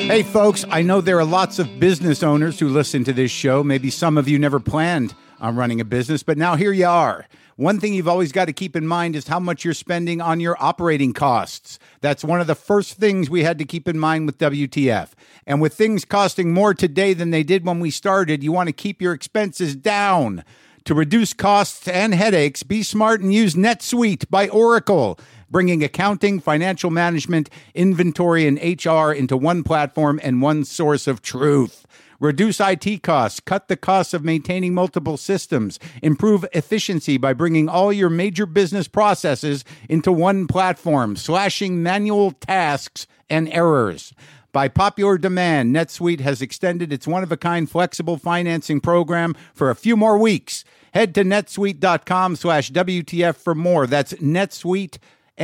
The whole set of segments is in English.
Hey folks, I know there are lots of business owners who listen to this show. Maybe some of you never planned on running a business, but now here you are. One thing you've always got to keep in mind is how much you're spending on your operating costs. That's one of the first things we had to keep in mind with WTF. And with things costing more today than they did when we started, you want to keep your expenses down. To reduce costs and headaches, be smart and use NetSuite by Oracle, bringing accounting, financial management, inventory, and HR into one platform and one source of truth. Reduce IT costs, cut the costs of maintaining multiple systems, improve efficiency by bringing all your major business processes into one platform, slashing manual tasks and errors. By popular demand, NetSuite has extended its one-of-a-kind flexible financing program for a few more weeks. Head to netsuite.com/WTF for more. That's NetSuite,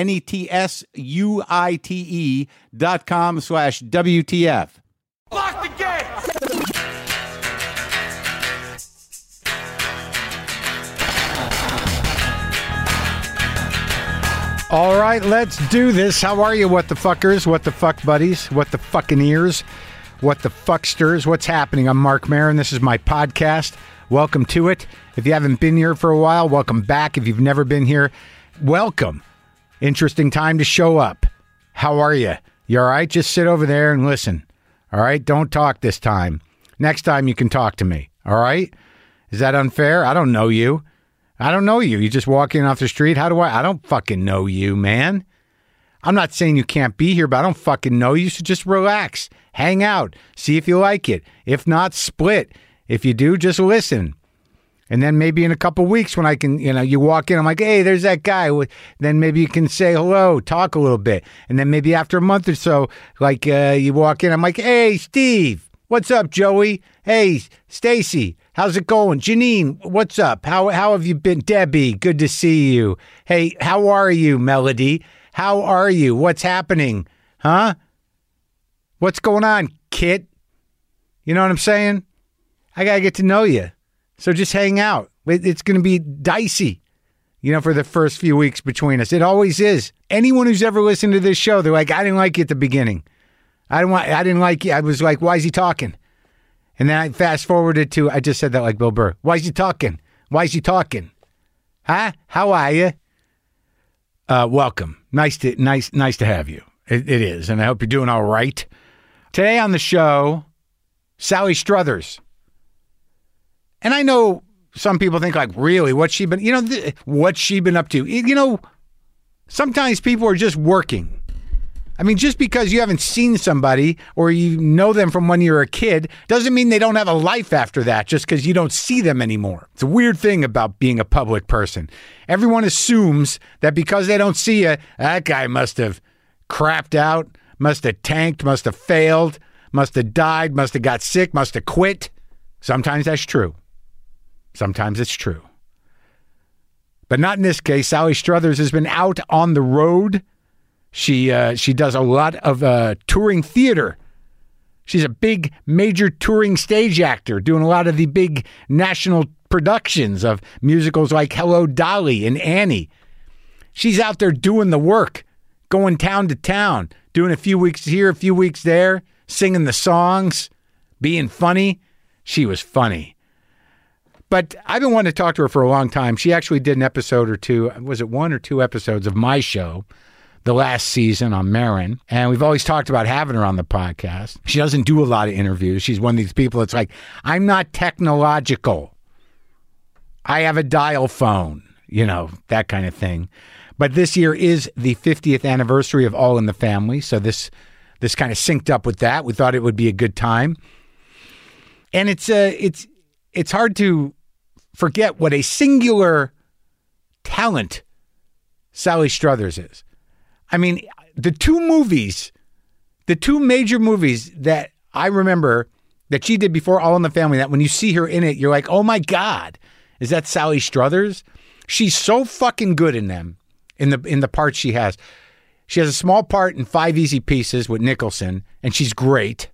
NetSuite.com/WTF. Lock the gate! All right, let's do this. How are you, what the fuckers, what the fuck buddies, what the fucking ears, what the fucksters, what's happening? I'm Mark Maron. This is my podcast. Welcome to it. If you haven't been here for a while, welcome back. If you've never been here, welcome. Interesting time to show up. How are you? You all right? Just sit over there and listen. All right? Don't talk this time. Next time you can talk to me. All right? Is that unfair? I don't know you. I don't know you. You just walk in off the street. How do I? I don't fucking know you, man. I'm not saying you can't be here, but I don't fucking know you. So just relax. Hang out. See if you like it. If not, split. If you do, just listen. And then maybe in a couple weeks when I can, you walk in, I'm like, hey, there's that guy. Then maybe you can say hello, talk a little bit. And then maybe after a month or so, like you walk in, I'm like, hey, Steve, what's up, Joey? Hey, Stacy, how's it going? Janine, what's up? How have you been? Debbie, good to see you. Hey, how are you, Melody? How are you? What's happening? Huh? What's going on, Kit? You know what I'm saying? I got to get to know you. So just hang out. It's going to be dicey, for the first few weeks between us. It always is. Anyone who's ever listened to this show, they're like, I didn't like you at the beginning. I didn't like you. I was like, why is he talking? And then I fast forwarded to, I just said that like Bill Burr. Why is he talking? Why is he talking? Huh? How are you? Welcome. Nice to have you. It is. And I hope you're doing all right. Today on the show, Sally Struthers. And I know some people think like, really, what's she been up to? Sometimes people are just working. I mean, just because you haven't seen somebody or you know them from when you were a kid doesn't mean they don't have a life after that just because you don't see them anymore. It's a weird thing about being a public person. Everyone assumes that because they don't see you, that guy must have crapped out, must have tanked, must have failed, must have died, must have got sick, must have quit. Sometimes that's true. Sometimes it's true. But not in this case. Sally Struthers has been out on the road. She does a lot of touring theater. She's a big, major touring stage actor, doing a lot of the big national productions of musicals like Hello, Dolly and Annie. She's out there doing the work, going town to town, doing a few weeks here, a few weeks there, singing the songs, being funny. She was funny. But I've been wanting to talk to her for a long time. She actually did an episode or two, was it 1 or 2 episodes of my show, the last season on Maron. And we've always talked about having her on the podcast. She doesn't do a lot of interviews. She's one of these people that's like, I'm not technological. I have a dial phone, that kind of thing. But this year is the 50th anniversary of All in the Family. So this kind of synced up with that. We thought it would be a good time. And it's hard to forget what a singular talent Sally Struthers is. I mean, the two major movies that I remember that she did before All in the Family, that when you see her in it, you're like, oh my God, is that Sally Struthers? She's so fucking good in them, in the parts she has. She has a small part in 5 Easy Pieces with Nicholson, and she's great.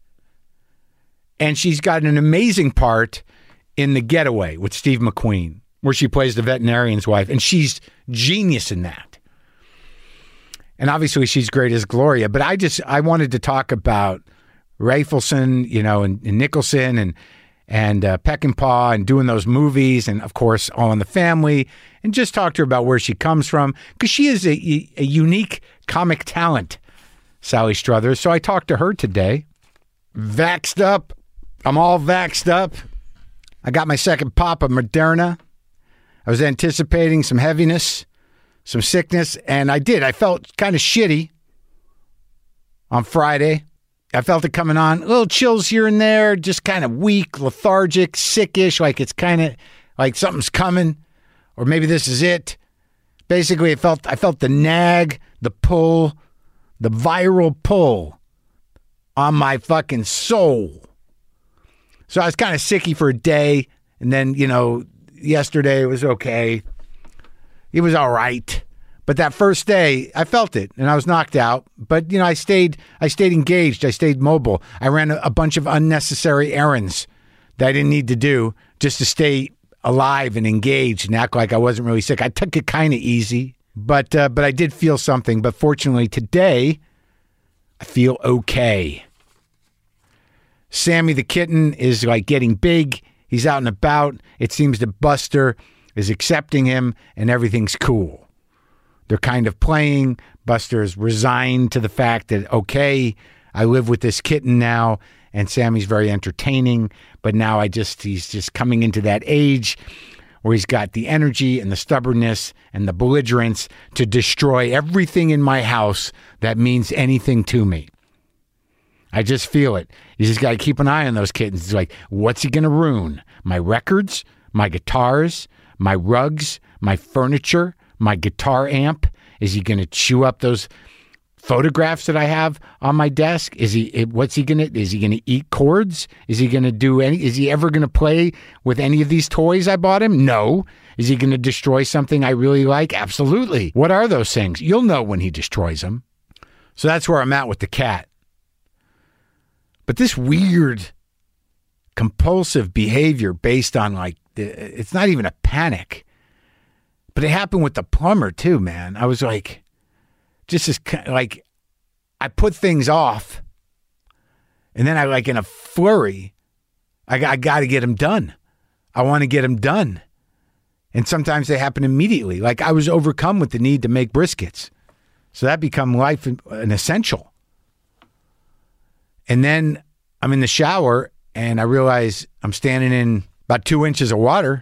And she's got an amazing part in The Getaway with Steve McQueen, where she plays the veterinarian's wife, and she's genius in that. And obviously she's great as Gloria, but I wanted to talk about Rafelson, and Nicholson and Peckinpah and doing those movies, and of course All in the Family, and just talk to her about where she comes from, because she is a unique comic talent, Sally Struthers. So I talked to her today. Vaxxed up. I'm all vaxxed up. I got my second pop of Moderna. I was anticipating some heaviness, some sickness, and I did. I felt kind of shitty on Friday. I felt it coming on. Little chills here and there, just kind of weak, lethargic, sickish, like it's kind of like something's coming, or maybe this is it. Basically, I felt the nag, the pull, the viral pull on my fucking soul. So I was kind of sicky for a day, and then, yesterday it was okay. It was all right. But that first day, I felt it, and I was knocked out. But, I stayed engaged. I stayed mobile. I ran a bunch of unnecessary errands that I didn't need to do just to stay alive and engaged and act like I wasn't really sick. I took it kind of easy, but I did feel something. But fortunately, today, I feel okay. Sammy the kitten is like getting big. He's out and about. It seems that Buster is accepting him and everything's cool. They're kind of playing. Buster's resigned to the fact that, okay, I live with this kitten now, and Sammy's very entertaining, but now he's just coming into that age where he's got the energy and the stubbornness and the belligerence to destroy everything in my house that means anything to me. I just feel it. You just got to keep an eye on those kittens. It's like, what's he going to ruin? My records, my guitars, my rugs, my furniture, my guitar amp? Is he going to chew up those photographs that I have on my desk? Is he going to eat chords? Is he ever going to play with any of these toys I bought him? No. Is he going to destroy something I really like? Absolutely. What are those things? You'll know when he destroys them. So that's where I'm at with the cat. But this weird compulsive behavior based on it's not even a panic, but it happened with the plumber too, man. I was like, I put things off, and then in a flurry, I got to get them done. I want to get them done. And sometimes they happen immediately. Like I was overcome with the need to make briskets. So that become life an essential. And then I'm in the shower and I realize I'm standing in about 2 inches of water.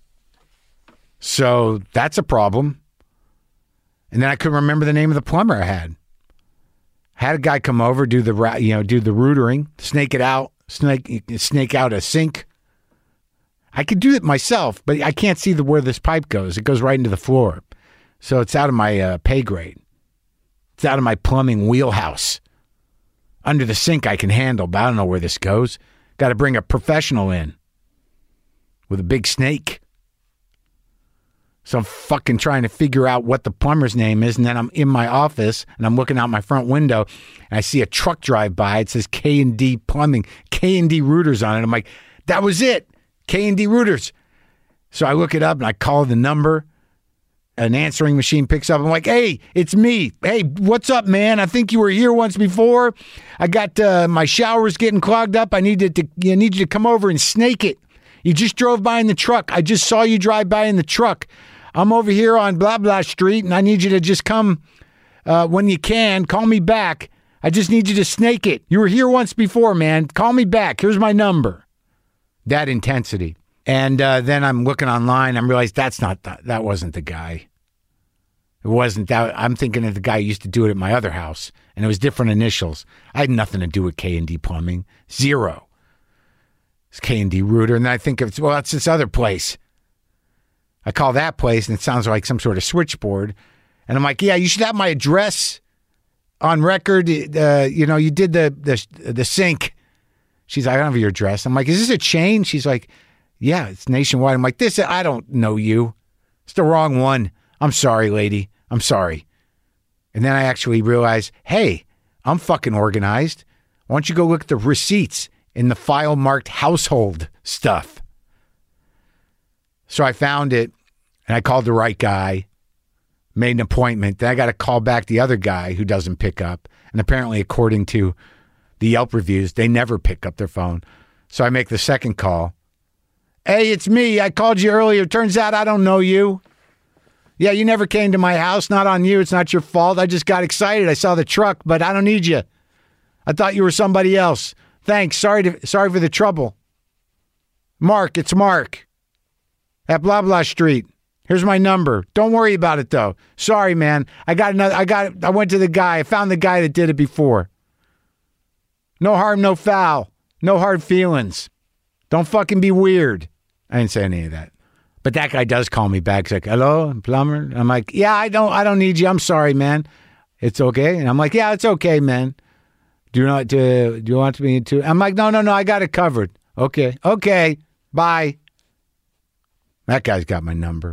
So that's a problem. And then I couldn't remember the name of the plumber I had. Had a guy come over, do the rootering, snake it out, snake out a sink. I could do it myself, but I can't see where this pipe goes. It goes right into the floor. So it's out of my pay grade. It's out of my plumbing wheelhouse. Under the sink I can handle, but I don't know where this goes. Got to bring a professional in with a big snake. So I'm fucking trying to figure out what the plumber's name is, and then I'm in my office, and I'm looking out my front window, and I see a truck drive by. It says K&D Plumbing, K&D Rooters on it. I'm like, that was it, K&D Rooters. So I look it up, and I call the number. An answering machine picks up. I'm like, hey, it's me. Hey, what's up, man? I think you were here once before. I got my shower's getting clogged up. I need you to come over and snake it. You just drove by in the truck. I just saw you drive by in the truck. I'm over here on blah, blah street, and I need you to just come when you can. Call me back. I just need you to snake it. You were here once before, man. Call me back. Here's my number. That intensity. And then I'm looking online. I realized that wasn't the guy. It wasn't that. I'm thinking of the guy who used to do it at my other house, and it was different initials. I had nothing to do with K&D Plumbing. Zero. It's K&D Rooter, and then I think it's this other place. I call that place, and it sounds like some sort of switchboard. And I'm like, yeah, you should have my address on record. You did the sink. She's like, I don't have your address. I'm like, is this a chain? She's like, yeah, it's nationwide. I'm like, I don't know you. It's the wrong one. I'm sorry, lady. I'm sorry. And then I actually realized, hey, I'm fucking organized. Why don't you go look at the receipts in the file marked household stuff? So I found it, and I called the right guy, made an appointment. Then I got to call back the other guy who doesn't pick up. And apparently, according to the Yelp reviews, they never pick up their phone. So I make the second call. Hey, it's me. I called you earlier. Turns out I don't know you. Yeah, you never came to my house. Not on you. It's not your fault. I just got excited. I saw the truck, but I don't need you. I thought you were somebody else. Thanks. Sorry for the trouble. Mark, it's Mark. At blah blah street. Here's my number. Don't worry about it though. Sorry, man. I went to the guy. I found the guy that did it before. No harm, no foul. No hard feelings. Don't fucking be weird. I didn't say any of that. But that guy does call me back. He's like, hello, plumber? I'm like, yeah, I don't need you. I'm sorry, man. It's okay. And I'm like, yeah, it's okay, man. Do you want me to? I'm like, no, I got it covered. Okay, bye. That guy's got my number.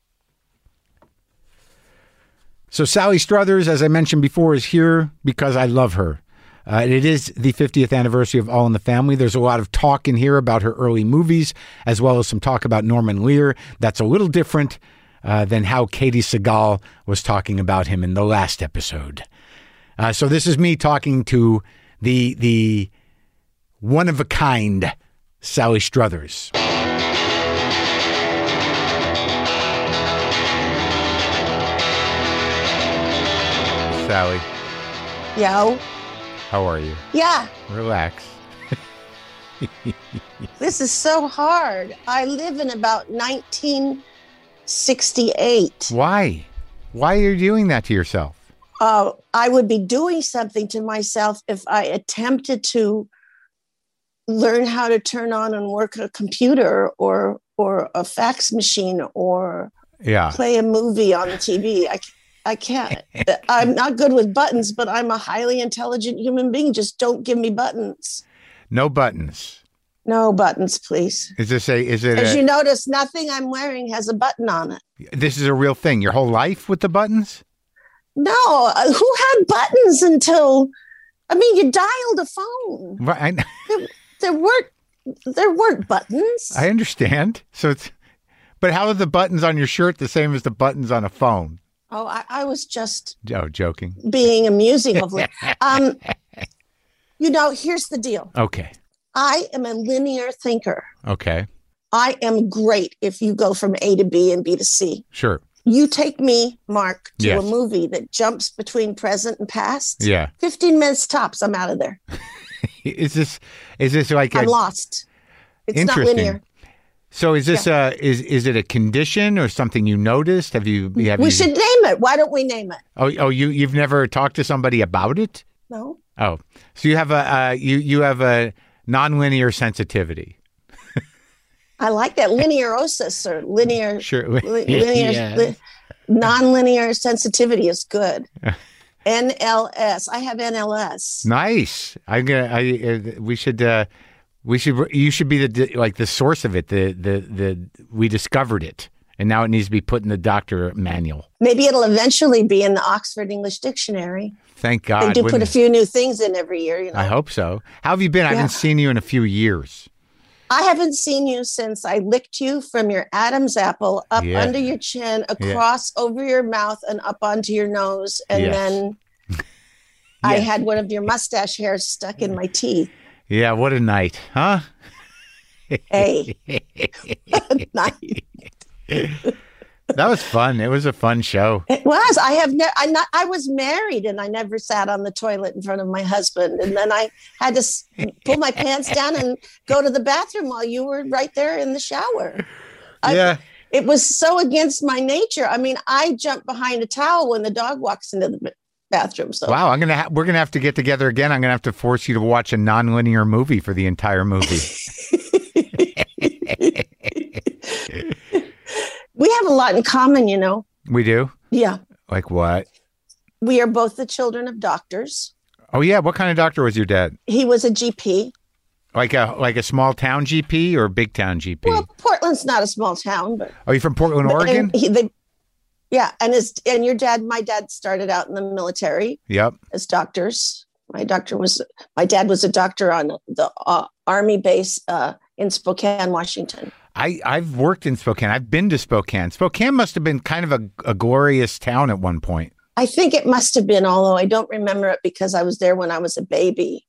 So Sally Struthers, as I mentioned before, is here because I love her. It is the 50th anniversary of All in the Family. There's a lot of talk in here about her early movies, as well as some talk about Norman Lear. That's a little different than how Katie Sagal was talking about him in the last episode. So this is me talking to the one-of-a-kind Sally Struthers. Sally. Yo. How are you? Yeah. Relax. This is so hard. I live in about 1968. Why? Why are you doing that to yourself? I would be doing something to myself if I attempted to learn how to turn on and work a computer or a fax machine or play a movie on the TV. I can't. I'm not good with buttons, but I'm a highly intelligent human being. Just don't give me buttons. No buttons. No buttons, please. As you notice, nothing I'm wearing has a button on it. This is a real thing. Your whole life with the buttons? No. Who had buttons until, you dialed a phone. Right. There weren't buttons. I understand. But how are the buttons on your shirt the same as the buttons on a phone? Oh, I was just joking. Being amusing, hopefully. Here's the deal. Okay. I am a linear thinker. Okay. I am great if you go from A to B and B to C. Sure. You take me, Mark, to Yes. a movie that jumps between present and past. Yeah. 15 minutes tops, I'm out of there. Is this like I'm lost. It's not interesting. linear. So is this is it a condition or something you noticed? We should name it. Why don't we name it? Oh, you've never talked to somebody about it? No. Oh, so you have you have a nonlinear sensitivity. I like that linearosis or linear. Sure. Nonlinear sensitivity is good. NLS. I have NLS. Nice. You should be the source of it. We discovered it, and now it needs to be put in the doctor manual. Maybe it'll eventually be in the Oxford English Dictionary. Thank God. They do put a few new things in every year. I hope so. How have you been? I haven't seen you in a few years. I haven't seen you since I licked you from your Adam's apple up under your chin, across over your mouth, and up onto your nose, and then I had one of your mustache hairs stuck in my teeth. Yeah, what a night, huh? Hey, what a night. That was fun. It was a fun show. It was. I was married and I never sat on the toilet in front of my husband. And then I had to pull my pants down and go to the bathroom while you were right there in the shower. It was so against my nature. I jump behind a towel when the dog walks into the bathroom. So wow, we're gonna have to get together again. I'm gonna have to force you to watch a nonlinear movie for the entire movie. We have a lot in common, We do? Yeah. Like what? We are both the children of doctors. Oh yeah, what kind of doctor was your dad? He was a GP. Like a small town GP or a big town GP? Well, Portland's not a small town, but are you from Portland, Oregon? And your dad, my dad started out in the military. Yep. As doctors. My dad was a doctor on the Army base in Spokane, Washington. I've worked in Spokane. I've been to Spokane. Spokane must have been kind of a glorious town at one point. I think it must have been, although I don't remember it because I was there when I was a baby.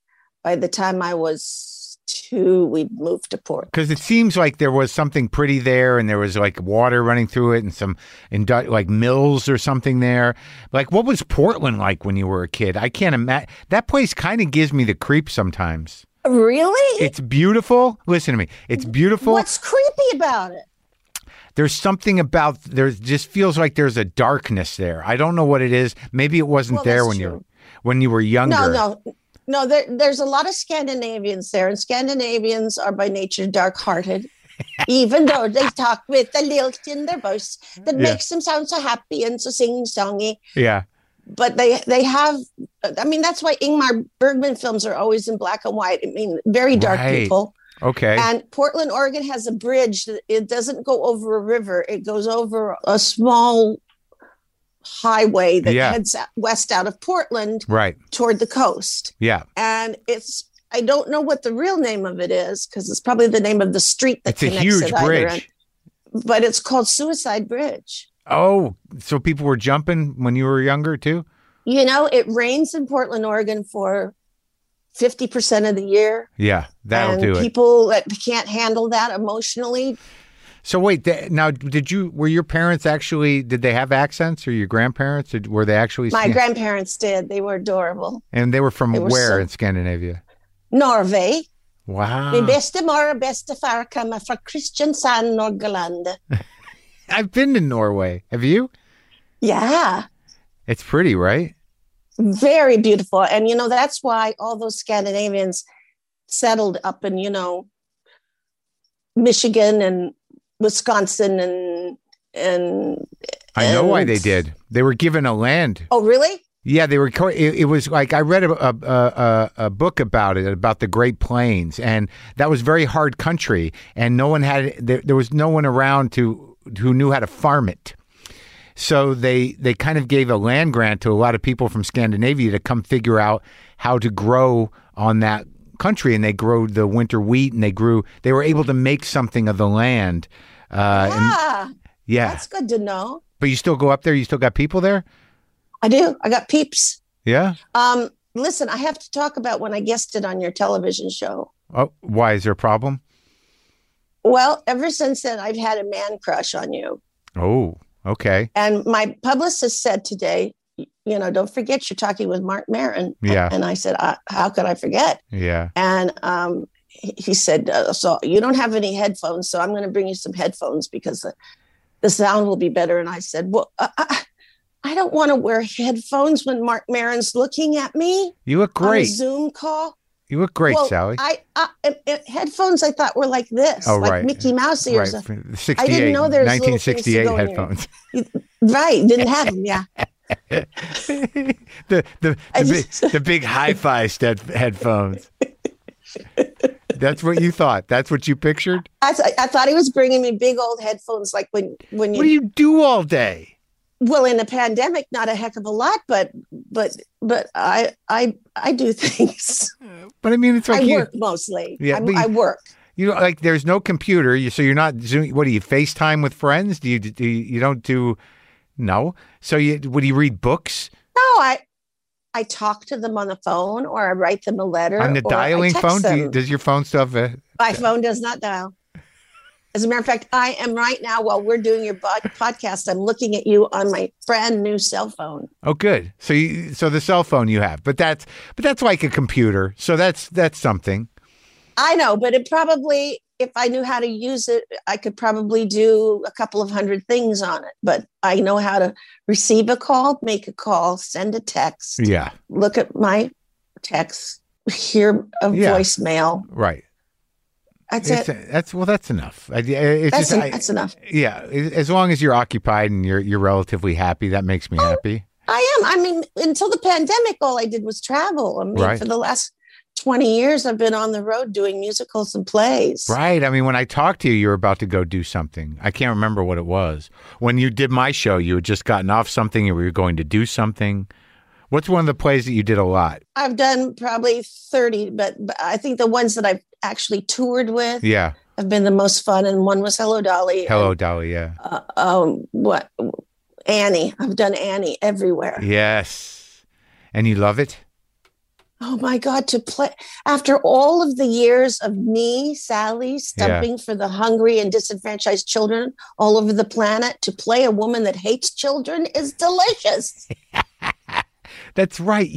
by the time I was 2, we moved to Portland. Because it seems like there was something pretty there, and there was like water running through it, and some like mills or something there. Like, what was Portland like when you were a kid? I can't imagine. That place kind of gives me the creeps sometimes. Really? It's beautiful. Listen to me. It's beautiful. What's creepy about it? There's something about there. Just feels like there's a darkness there. I don't know what it is. Maybe it wasn't there when you were younger. No. There's a lot of Scandinavians there, and Scandinavians are by nature dark-hearted. Even though they talk with a lilt in their voice that makes them sound so happy and so sing-songy. Yeah. But they have, I mean, that's why Ingmar Bergman films are always in black and white. I mean, very dark people. Okay. And Portland, Oregon has a bridge. It doesn't go over a river. It goes over a small highway that heads west out of Portland toward the coast. Yeah. And I don't know what the real name of it is, because it's probably the name of the street that connects it. It's a huge bridge. But it's called Suicide Bridge. Oh, so people were jumping when you were younger too? You know, it rains in Portland, Oregon for 50% of the year. Yeah, that'll do it. People that can't handle that emotionally. So wait, now were your parents actually, did they have accents, or your grandparents? Were they actually? My grandparents did. They were adorable. And they were from where in Scandinavia? Norway. Wow. Min beste far kommer fra Kristiansand, Norgeland. I've been to Norway. Have you? Yeah. It's pretty, right? Very beautiful. And, that's why all those Scandinavians settled up in, Michigan and Wisconsin and I know why they did. They were given a land. Oh, really? Yeah, they were. It was like I read a book about it, about the Great Plains, and that was very hard country, and no one had. There was no one around who knew how to farm it. So they kind of gave a land grant to a lot of people from Scandinavia to come figure out how to grow on that country, and they grew the winter wheat, and they were able to make something of the land. Yeah, yeah, that's good to know. But you still go up there? You still got people there? I do. I got peeps. Yeah. Listen, I have to talk about when I guested on your television show. Oh, why? Is there a problem? Well, ever since then, I've had a man crush on you. Oh, okay. And my publicist said today, don't forget you're talking with Marc Maron. Yeah. And I said, how could I forget? Yeah. And he said, so you don't have any headphones, so I'm going to bring you some headphones because the sound will be better. And I said, well, I don't want to wear headphones when Marc Maron's looking at me. You look great. On a Zoom call. You look great, Sally. Headphones I thought were like this, like Mickey Mouse ears. Right. I didn't know there's 1968 headphones. Right, didn't have them. Yeah. the big hi-fi headphones. That's what you thought. That's what you pictured. I thought he was bringing me big old headphones, like when you. What do you do all day? Well, in a pandemic, not a heck of a lot, but I do things. But I mean, it's like I work mostly. Yeah, I work. Like there's no computer, so you're not Zoom. What do you FaceTime with friends? Do you don't do? No. So would you read books? No, I talk to them on the phone, or I write them a letter. On the dialing phone? Does your phone still have My phone does not dial. As a matter of fact, I am right now, while we're doing your podcast, I'm looking at you on my brand new cell phone. Oh, good. So the cell phone you have, but that's like a computer. So that's something. I know, but it probably, if I knew how to use it, I could probably do a couple of hundred things on it. But I know how to receive a call, make a call, send a text. Yeah. Look at my text, hear a voicemail. Right. That's it. That's enough. That's enough. Yeah, as long as you're occupied and you're relatively happy, that makes me happy. I am. I mean, until the pandemic, all I did was travel. I mean, for the last 20 years, I've been on the road doing musicals and plays. Right. I mean, when I talked to you, you were about to go do something. I can't remember what it was. When you did my show, you had just gotten off something and we were going to do something. What's one of the plays that you did a lot? I've done probably 30, but I think the ones that I've actually toured with have been the most fun. And one was Hello, Dolly. Hello, Dolly, yeah. Annie. I've done Annie everywhere. Yes. And you love it? Oh my God, to play after all of the years of me, Sally, Yeah. stumping for the hungry and disenfranchised children all over the planet, to play a woman that hates children is delicious. That's right.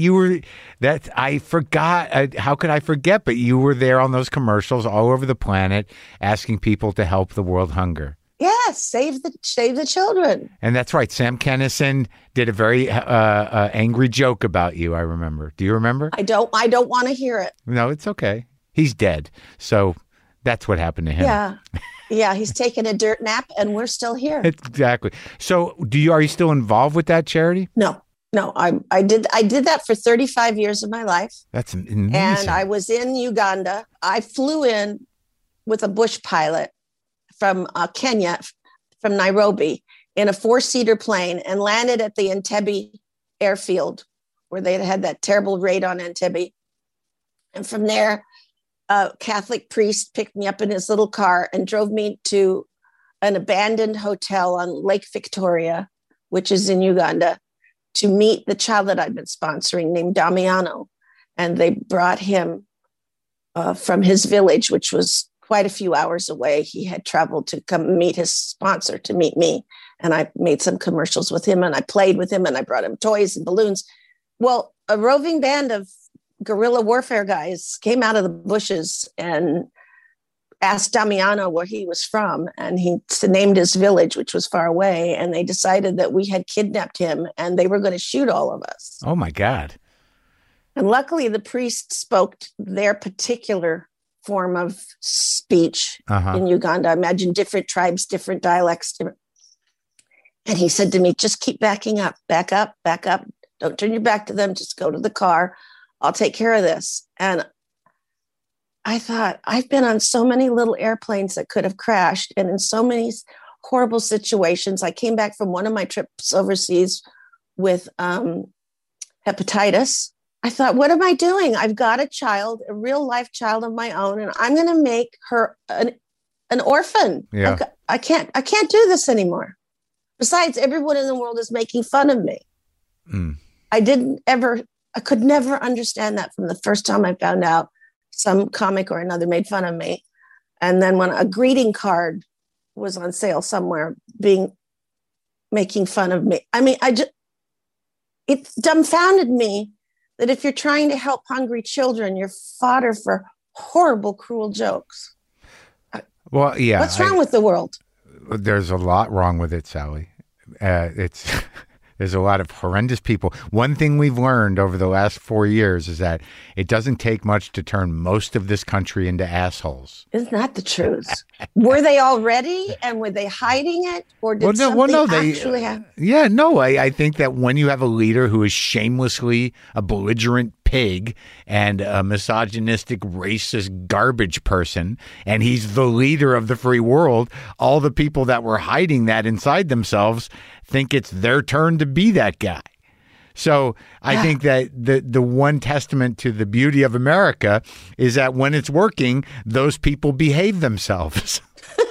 I forgot. How could I forget? But you were there on those commercials all over the planet asking people to help the world hunger. Yes, save the children. And that's right. Sam Kinison did a very angry joke about you, I remember. Do you remember? I don't want to hear it. No, it's okay. He's dead. So that's what happened to him. Yeah. Yeah, he's taking a dirt nap and we're still here. Exactly. So are you still involved with that charity? No. I did that for 35 years of my life. That's amazing. And I was in Uganda. I flew in with a bush pilot from Kenya, from Nairobi, in a 4-seater plane and landed at the Entebbe airfield where they had that terrible raid on Entebbe. And from there, a Catholic priest picked me up in his little car and drove me to an abandoned hotel on Lake Victoria, which is in Uganda, to meet the child that I've been sponsoring named Damiano. And they brought him from his village, which was quite a few hours away. He had traveled to come meet his sponsor, to meet me. And I made some commercials with him and I played with him and I brought him toys and balloons. Well, a roving band of guerrilla warfare guys came out of the bushes and asked Damiano where he was from. And he named his village, which was far away. And they decided that we had kidnapped him and they were going to shoot all of us. Oh my God. And luckily the priest spoke their particular form of speech in Uganda. I imagine different tribes, different dialects. And he said to me, just keep backing up, back up, back up. Don't turn your back to them. Just go to the car. I'll take care of this. And I thought, I've been on so many little airplanes that could have crashed and in so many horrible situations. I came back from one of my trips overseas with hepatitis. I thought, what am I doing? I've got a child, a real life child of my own, and I'm going to make her an orphan. Yeah. I can't do this anymore. Besides, everyone in the world is making fun of me. Mm. I could never understand that from the first time I found out some comic or another made fun of me. And then when a greeting card was on sale somewhere making fun of me. I mean, it dumbfounded me that if you're trying to help hungry children, you're fodder for horrible, cruel jokes. Well, yeah. What's wrong with the world? There's a lot wrong with it, Sally. There's a lot of horrendous people. One thing we've learned over the last 4 years is that it doesn't take much to turn most of this country into assholes. Isn't that the truth? Were they already, and were they hiding it, or did something actually happen? Yeah, no. I think that when you have a leader who is shamelessly a belligerent pig and a misogynistic, racist garbage person, and he's the leader of the free world, all the people that were hiding that inside themselves think it's their turn to be that guy. So I think that the one testament to the beauty of America is that when it's working, those people behave themselves.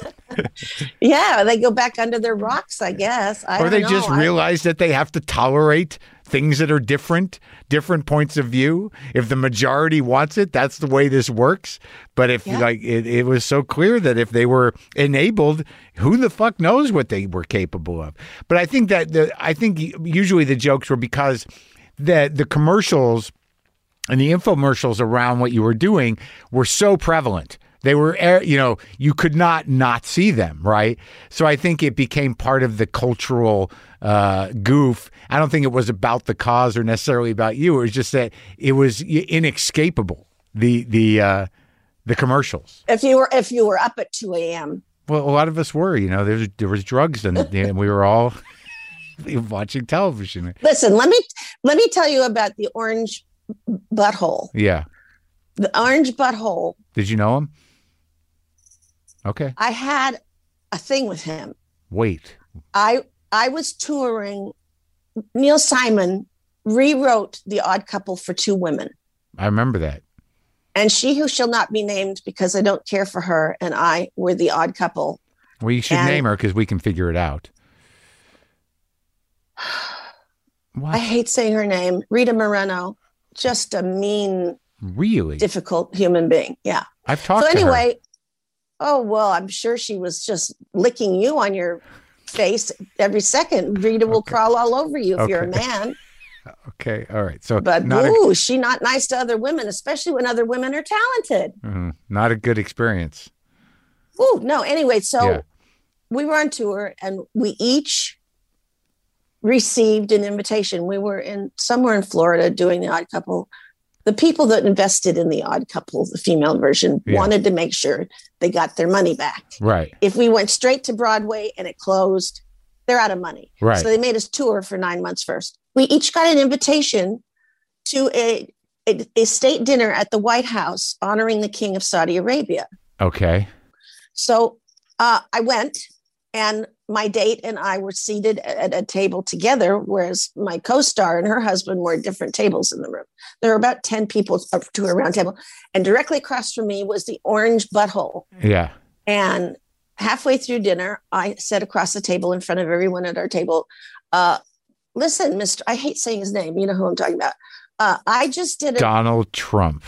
Yeah, they go back under their rocks, I guess. Or they just realize that they have to tolerate things that are different points of view. If the majority wants it, that's the way this works. But if it was so clear that if they were enabled, who the fuck knows what they were capable of. But I think that usually the jokes were because the commercials and the infomercials around what you were doing were so prevalent. They were, you could not see them, right? So I think it became part of the cultural goof. I don't think it was about the cause or necessarily about you. It was just that it was inescapable. The commercials. If you were up at 2 a.m. Well, a lot of us were. There was drugs and we were all watching television. Listen, let me tell you about the orange butthole. Yeah. The orange butthole. Did you know him? Okay. I had a thing with him. Wait. I was touring. Neil Simon rewrote The Odd Couple for two women. I remember that. And She Who Shall Not Be Named, because I don't care for her, and I were the odd couple. Well, you should name her because we can figure it out. What? I hate saying her name. Rita Moreno. just a mean, Really? difficult human being. Yeah. I've talked So to her. anyway, oh, well, I'm sure she was just licking you on your face every second. Rita will crawl all over you if you're a man. Okay. All right. So, But she not nice to other women, especially when other women are talented. not a good experience. Ooh, no. Anyway, so we were on tour and we each received an invitation. We were somewhere in Florida doing The Odd Couple. The people that invested in The Odd Couple, the female version, wanted to make sure they got their money back. Right. If we went straight to Broadway and it closed, they're out of money. Right. So they made us tour for 9 months first. We each got an invitation to a state dinner at the White House honoring the King of Saudi Arabia. Okay. So I went, and my date and I were seated at a table together, whereas my co-star and her husband were at different tables in the room. There were about 10 people up to a round table. And directly across from me was the orange butthole. Yeah. And halfway through dinner, I said across the table in front of everyone at our table, listen, Mr. I hate saying his name. You know who I'm talking about. I just did Donald Trump.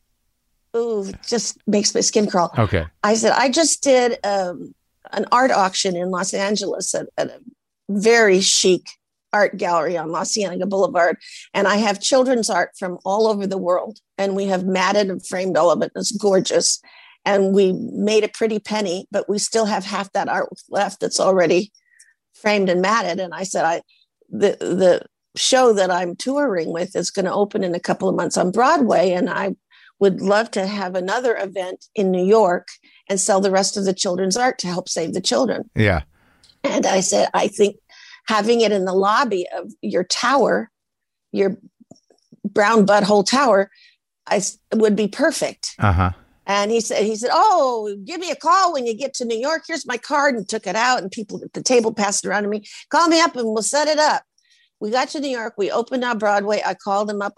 Ooh, just makes my skin crawl. Okay. I said, I just did an art auction in Los Angeles at a very chic art gallery on La Cienega Boulevard. And I have children's art from all over the world. And we have matted and framed all of it. It's gorgeous. And we made a pretty penny, but we still have half that art left that's already framed and matted. And I said, the show that I'm touring with is going to open in a couple of months on Broadway. And I would love to have another event in New York and sell the rest of the children's art to help save the children. Yeah. And I said, I think having it in the lobby of your tower, your brown butthole tower, would be perfect. Uh-huh. And he said, oh, give me a call when you get to New York. Here's my card, and took it out, and people at the table passed it around to me. Call me up and we'll set it up. We got to New York. We opened on Broadway. I called him up.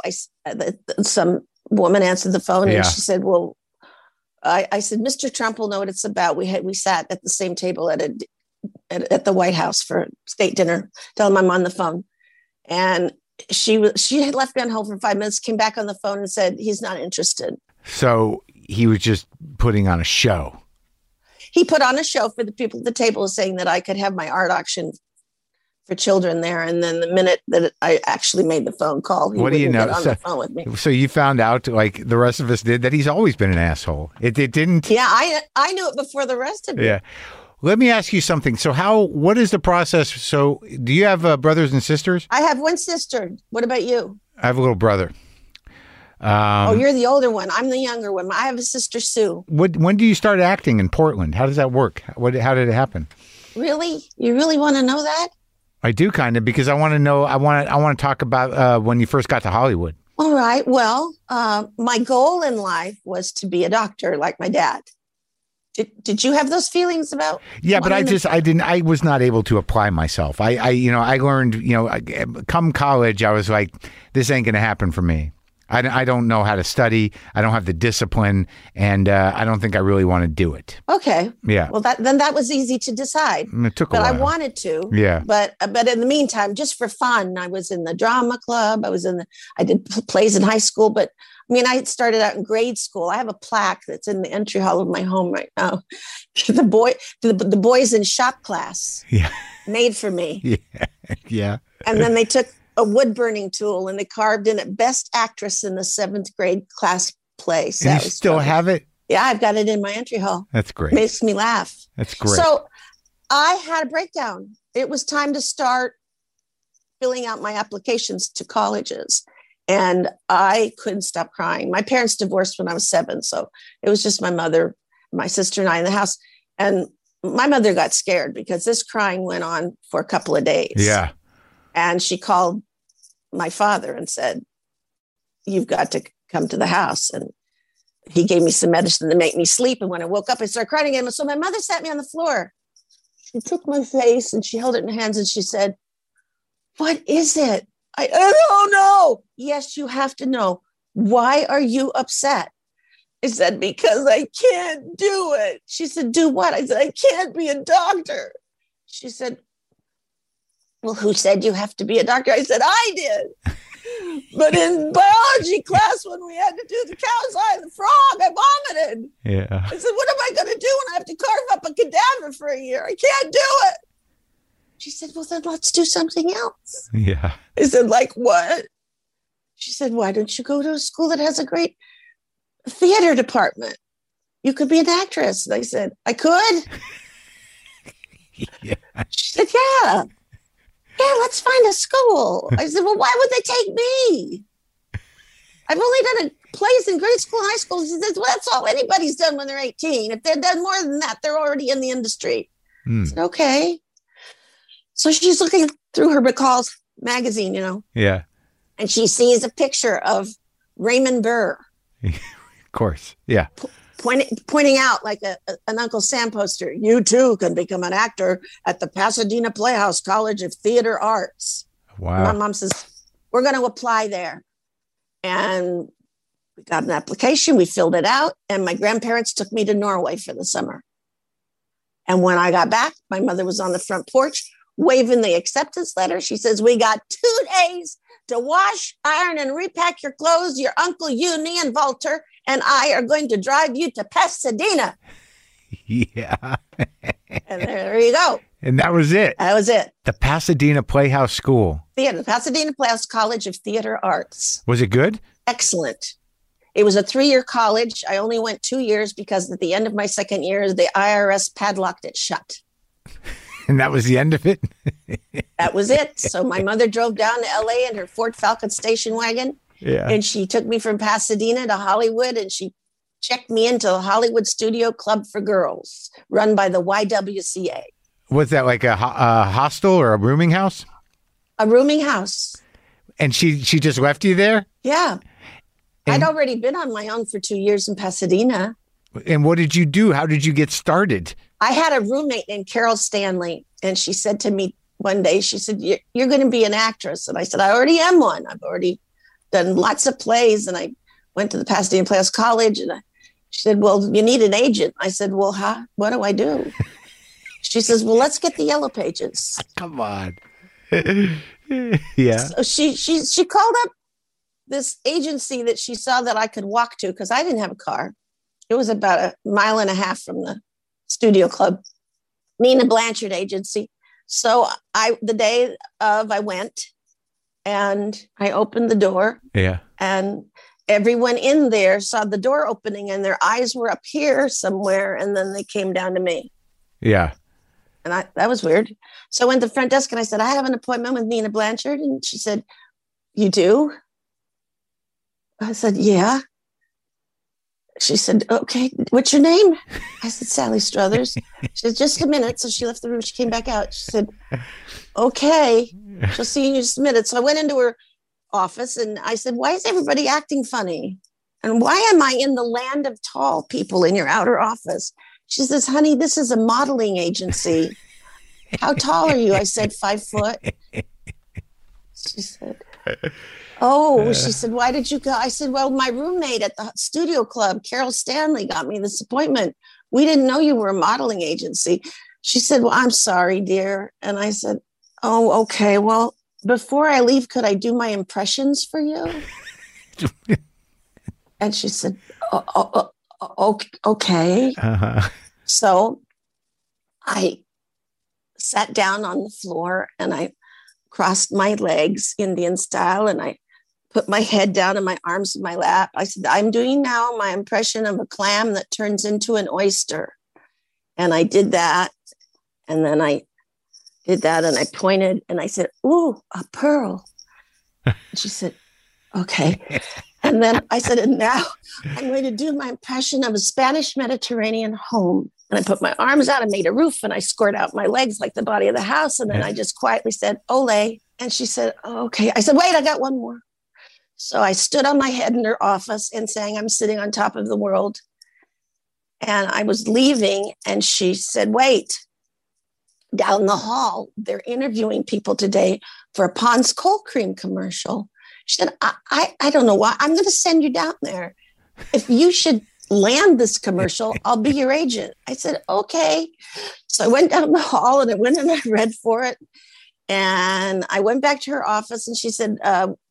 Some woman answered the phone and she said, well, I said, Mr. Trump will know what it's about. We sat at the same table at the White House for state dinner. Tell him I'm on the phone. And she had left me on hold for 5 minutes, came back on the phone and said, he's not interested. So he was just putting on a show. He put on a show for the people at the table, saying that I could have my art auction for children there. And then the minute that I actually made the phone call, he wouldn't get on the phone with me. So you found out, like the rest of us did, that he's always been an asshole. It didn't. Yeah, I knew it before the rest of you. Yeah. Let me ask you something. So what is the process? So do you have brothers and sisters? I have one sister. What about you? I have a little brother. You're the older one. I'm the younger one. I have a sister, Sue. When do you start acting in Portland? How does that work? How did it happen? Really? You really want to know that? I do, kind of, because I want to know. I want to talk about when you first got to Hollywood. All right. Well, my goal in life was to be a doctor, like my dad. Did you have those feelings about? Yeah, but I was not able to apply myself. I learned, come college, I was like, this ain't going to happen for me. I don't know how to study. I don't have the discipline, and I don't think I really want to do it. Okay. Yeah. Well, that was easy to decide. It took a while. But I wanted to. Yeah. But in the meantime, just for fun, I was in the drama club. I did plays in high school. But I mean, I started out in grade school. I have a plaque that's in the entry hall of my home right now. The boys in shop class. Yeah. Made for me. Yeah. Yeah. And then they took a wood burning tool and they carved in it best actress in the 7th grade class play. So you still have it? Yeah, I've got it in my entry hall. That's great. Makes me laugh. That's great. So I had a breakdown. It was time to start filling out my applications to colleges. And I couldn't stop crying. My parents divorced when I was 7. So it was just my mother, my sister, and I in the house. And my mother got scared because this crying went on for a couple of days. Yeah. And she called my father and said, you've got to come to the house. And he gave me some medicine to make me sleep. And when I woke up, I started crying again. So my mother sat me on the floor. She took my face and she held it in her hands and she said, what is it? I don't know. Yes, you have to know. Why are you upset? I said, because I can't do it. She said, do what? I said, I can't be a doctor. She said, well, who said you have to be a doctor? I said, I did. But in biology class, when we had to do the cow's eye and the frog, I vomited. Yeah. I said, what am I going to do when I have to carve up a cadaver for a year? I can't do it. She said, well, then let's do something else. Yeah. I said, like what? She said, why don't you go to a school that has a great theater department? You could be an actress. And I said, I could? Yeah. She said, yeah. Yeah, let's find a school. I said, well, why would they take me? I've only done plays in grade school and high school. She says, well, that's all anybody's done when they're 18. If they've done more than that, they're already in the industry. I said, okay. So she's looking through her McCall's magazine, Yeah. and she sees a picture of Raymond Burr. Of course. Yeah. Pointing out like an Uncle Sam poster, you too can become an actor at the Pasadena Playhouse College of Theater Arts. Wow. My mom says, we're going to apply there. And we got an application, we filled it out, and my grandparents took me to Norway for the summer. And when I got back, my mother was on the front porch waving the acceptance letter. She says, we got 2 days to wash, iron, and repack your clothes. Your uncle, you, and Walter, and I are going to drive you to Pasadena. Yeah. And there you go. And that was it. That was it. The Pasadena Playhouse School. Theater, the Pasadena Playhouse College of Theater Arts. Was it good? Excellent. It was a 3-year college. I only went 2 years because at the end of my second year, the IRS padlocked it shut. And that was the end of it? That was it. So my mother drove down to LA in her Ford Falcon station wagon. Yeah. And she took me from Pasadena to Hollywood, and she checked me into the Hollywood Studio Club for Girls, run by the YWCA. Was that like a hostel or a rooming house? A rooming house. And she just left you there? Yeah. And, I'd already been on my own for 2 years in Pasadena. And what did you do? How did you get started? I had a roommate named Carol Stanley, and she said to me one day, she said, you're going to be an actress. And I said, I already am one. I've already done lots of plays, and I went to the Pasadena Playhouse College, and she said, well, you need an agent. I said, well, what do I do? She says, well, let's get the Yellow Pages. Come on. Yeah. So she called up this agency that she saw that I could walk to, because I didn't have a car. It was about a mile and a half from the studio club, Nina Blanchard Agency. So the day of, I went and I opened the door. Yeah. And everyone in there saw the door opening and their eyes were up here somewhere. And then they came down to me. Yeah. And that was weird. So I went to the front desk and I said, I have an appointment with Nina Blanchard. And she said, you do? I said, yeah. She said, okay, what's your name? I said, Sally Struthers. She said, just a minute. So she left the room. She came back out. She said, okay, she'll see you in just a minute. So I went into her office and I said, why is everybody acting funny? And why am I in the land of tall people in your outer office? She says, honey, this is a modeling agency. How tall are you? I said, 5 foot. She said, oh, she said, why did you go? I said, well, my roommate at the studio club, Carol Stanley, got me this appointment. We didn't know you were a modeling agency. She said, well, I'm sorry, dear. And I said, oh, okay. Well, before I leave, could I do my impressions for you? And she said, okay. Uh-huh. So I sat down on the floor and I crossed my legs Indian style, and I put my head down and my arms in my lap. I said, I'm doing now my impression of a clam that turns into an oyster. And I did that. And then I did that and I pointed and I said, ooh, a pearl. And she said, okay. And then I said, and now I'm going to do my impression of a Spanish Mediterranean home. And I put my arms out and made a roof and I scored out my legs like the body of the house. And then I just quietly said, Ole. And she said, oh, okay. I said, wait, I got one more. So I stood on my head in her office and sang, I'm sitting on top of the world. And I was leaving and she said, wait, down the hall, they're interviewing people today for a Pond's cold cream commercial. She said, I don't know why. I'm going to send you down there. If you should land this commercial, I'll be your agent. I said, okay. So I went down the hall and I went and I read for it. And I went back to her office and she said,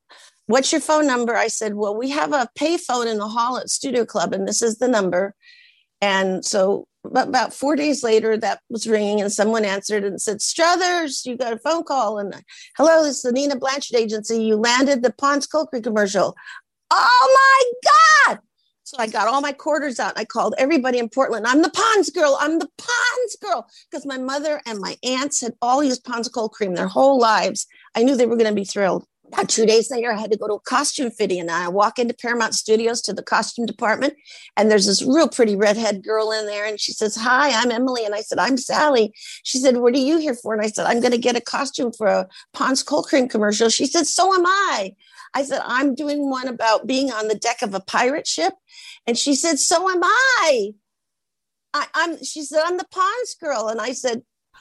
what's your phone number? I said, well, we have a pay phone in the hall at Studio Club, and this is the number. And so about 4 days later, that was ringing, and someone answered and said, Struthers, you got a phone call. And hello, this is the Nina Blanchard Agency. You landed the Pond's Cold Creek commercial. Oh my God. So I got all my quarters out and I called everybody in Portland. I'm the Pond's girl. I'm the Pond's girl. Because my mother and my aunts had all used Pond's cold cream their whole lives. I knew they were going to be thrilled. About 2 days later, I had to go to a costume fitting, and I walk into Paramount Studios to the costume department, and there's this real pretty redhead girl in there, and she says, hi, I'm Emily. And I said, I'm Sally. She said, what are you here for? And I said, I'm going to get a costume for a Pond's cold cream commercial. She said, so am I. I said, I'm doing one about being on the deck of a pirate ship. And she said, so am I. She said, I'm the Pond's girl. And I said,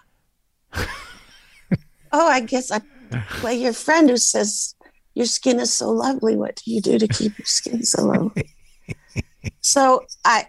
oh, I guess I play your friend who says, your skin is so lovely. What do you do to keep your skin so lovely? So I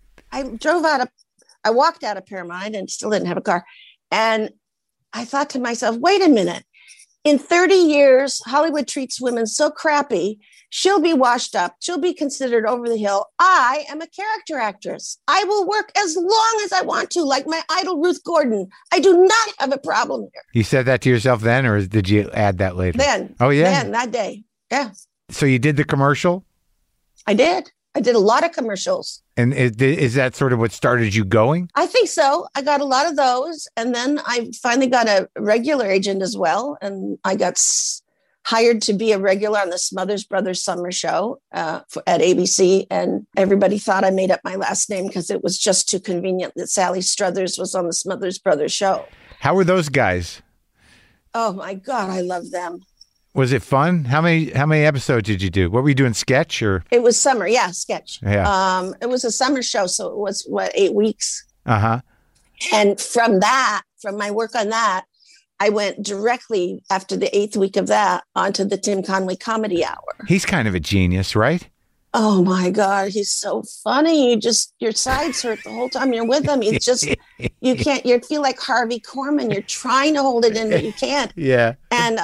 walked out of Paramount and still didn't have a car. And I thought to myself, wait a minute. In 30 years, Hollywood treats women so crappy. She'll be washed up. She'll be considered over the hill. I am a character actress. I will work as long as I want to, like my idol, Ruth Gordon. I do not have a problem here. You said that to yourself then, or did you add that later? Then. Oh, yeah? Then, that day. Yeah. So you did the commercial? I did. I did a lot of commercials. And is that sort of what started you going? I think so. I got a lot of those. And then I finally got a regular agent as well. And I got hired to be a regular on the Smothers Brothers summer show at ABC. And everybody thought I made up my last name because it was just too convenient that Sally Struthers was on the Smothers Brothers show. How were those guys? Oh, my God. I love them. Was it fun? How many episodes did you do? What were you doing, sketch or? It was summer. Yeah, sketch. Yeah. It was a summer show. So it was, 8 weeks? Uh-huh. And from my work on that, I went directly after the 8th week of that onto the Tim Conway Comedy Hour. He's kind of a genius, right? Oh my God, he's so funny. Your sides hurt the whole time you're with him. It's just, you feel like Harvey Korman. You're trying to hold it in, but you can't. Yeah. And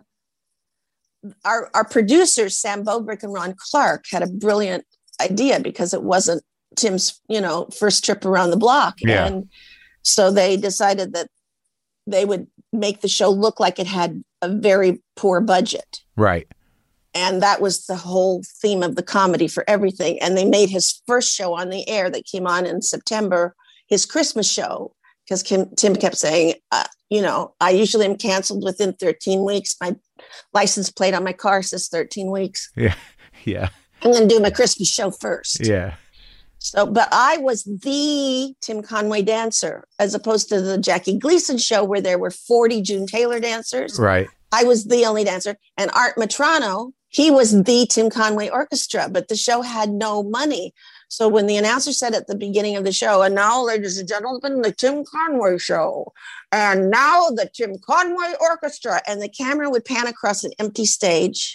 our producers, Sam Bobrick and Ron Clark, had a brilliant idea because it wasn't Tim's, first trip around the block. Yeah. And so they decided that they would make the show look like it had a very poor budget. Right. And that was the whole theme of the comedy for everything. And they made his first show on the air that came on in September, his Christmas show, because Tim kept saying, I usually am canceled within 13 weeks. My license plate on my car says 13 weeks. Yeah. Yeah. I'm going to do my Christmas show first. Yeah. So, but I was the Tim Conway dancer, as opposed to the Jackie Gleason show where there were 40 June Taylor dancers. Right. I was the only dancer. And Art Matrano, he was the Tim Conway Orchestra, but the show had no money. So when the announcer said at the beginning of the show, and now, ladies and gentlemen, the Tim Conway show, and now the Tim Conway Orchestra, and the camera would pan across an empty stage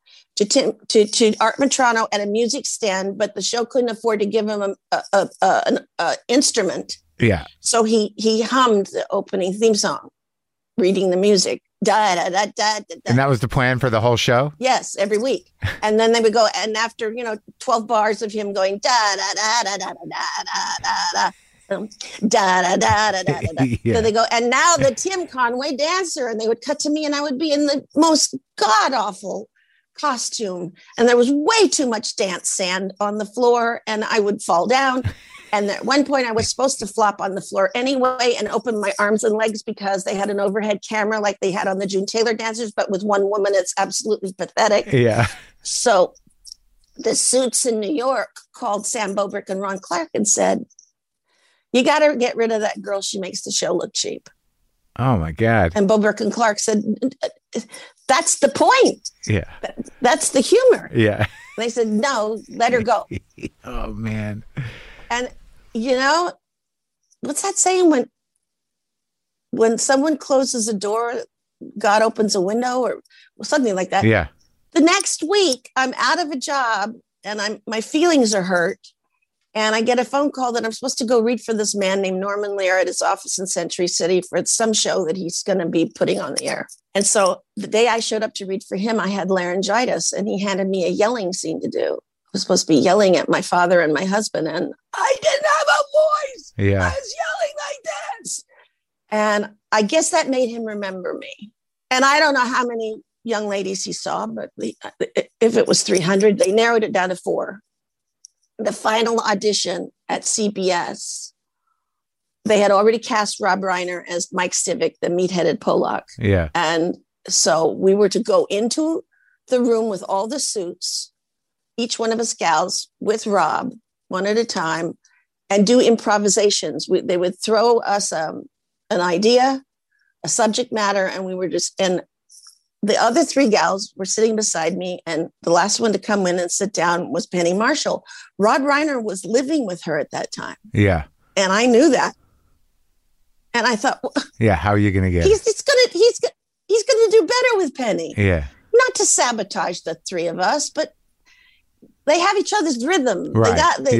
to Art Matrano at a music stand, but the show couldn't afford to give him an instrument. Yeah. So he hummed the opening theme song, reading the music. Da, da, da, da, da. And that was the plan for the whole show? Yes, every week. And then they would go, and after 12 bars of him going da da da da da da da da da da da da. So they go, and now the Tim Conway dancer, and they would cut to me, and I would be in the most god awful costume, and there was way too much dance sand on the floor, and I would fall down. And at one point I was supposed to flop on the floor anyway and open my arms and legs because they had an overhead camera like they had on the June Taylor dancers, but with one woman, it's absolutely pathetic. Yeah. So the Suits in New York called Sam Bobrick and Ron Clark and said, you got to get rid of that girl. She makes the show look cheap. Oh my God. And Bobrick and Clark said, that's the point. Yeah. That's the humor. Yeah. And they said, no, let her go. Oh man. And what's that saying? When someone closes a door, God opens a window, or something like that. Yeah. The next week, I'm out of a job, and my feelings are hurt, And I get a phone call that I'm supposed to go read for this man named Norman Lear at his office in Century City for some show that he's going to be putting on the air. And so the day I showed up to read for him, I had laryngitis, and he handed me a yelling scene to do. I was supposed to be yelling at my father and my husband, and I didn't have a voice. Yeah. I was yelling like this. And I guess that made him remember me. And I don't know how many young ladies he saw, but if it was 300, they narrowed it down to 4. The final audition at CBS, they had already cast Rob Reiner as Mike Stivic, the meat-headed Polak. Yeah. And so we were to go into the room with all the suits, each one of us gals with Rob, one at a time, and do improvisations. They would throw us an idea, a subject matter, and we were and the other 3 gals were sitting beside me, and the last one to come in and sit down was Penny Marshall. Rod Reiner was living with her at that time. Yeah. And I knew that. And I thought, yeah, how are you going to get he's going to do better with Penny. Yeah. Not to sabotage the 3 of us, but they have each other's rhythm. Right.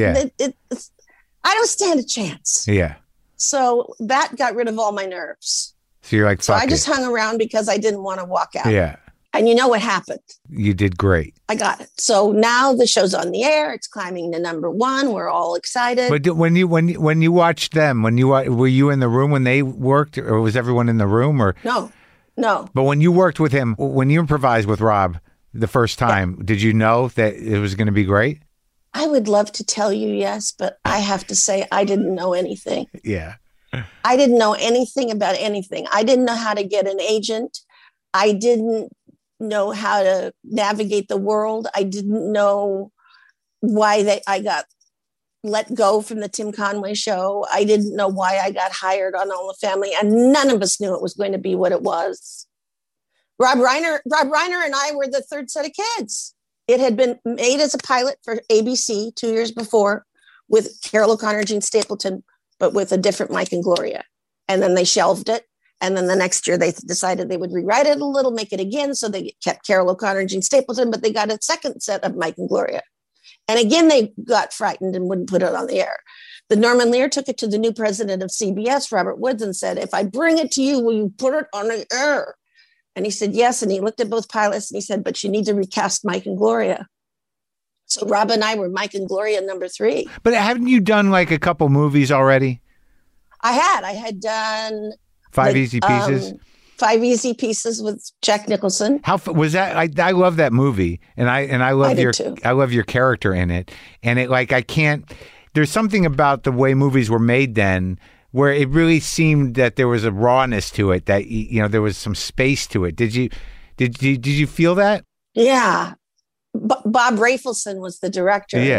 I don't stand a chance. Yeah. So that got rid of all my nerves. So you're like, so fuck I just it. hung around because I didn't want to walk out. Yeah. And you know what happened? You did great. I got it. So now the show's on the air. It's climbing to #1. We're all excited. But when you watched them, were you in the room when they worked, or was everyone in the room? Or no. But when you worked with him, when you improvised with Rob the first time, did you know that it was going to be great? I would love to tell you yes, but I have to say I didn't know anything. Yeah. I didn't know anything about anything. I didn't know how to get an agent. I didn't know how to navigate the world. I didn't know why I got let go from the Tim Conway show. I didn't know why I got hired on All the Family, and none of us knew it was going to be what it was. Rob Reiner and I were the 3rd set of kids. It had been made as a pilot for ABC 2 years before with Carol O'Connor, Gene Stapleton, but with a different Mike and Gloria. And then they shelved it. And then the next year they decided they would rewrite it a little, make it again. So they kept Carol O'Connor and Gene Stapleton, but they got a second set of Mike and Gloria. And again, they got frightened and wouldn't put it on the air. The Norman Lear took it to the new president of CBS, Robert Woods, and said, if I bring it to you, will you put it on the air? And he said, yes. And he looked at both pilots and he said, but you need to recast Mike and Gloria. So Rob and I were Mike and Gloria #3. But haven't you done like a couple movies already? I had done 5 Easy Pieces. 5 Easy Pieces with Jack Nicholson. How was that? I love that movie, and I love I love your character in it. And it I can't. There's something about the way movies were made then, where it really seemed that there was a rawness to it, that there was some space to it. Did you feel that? Yeah. Bob Rafelson was the director. Yeah.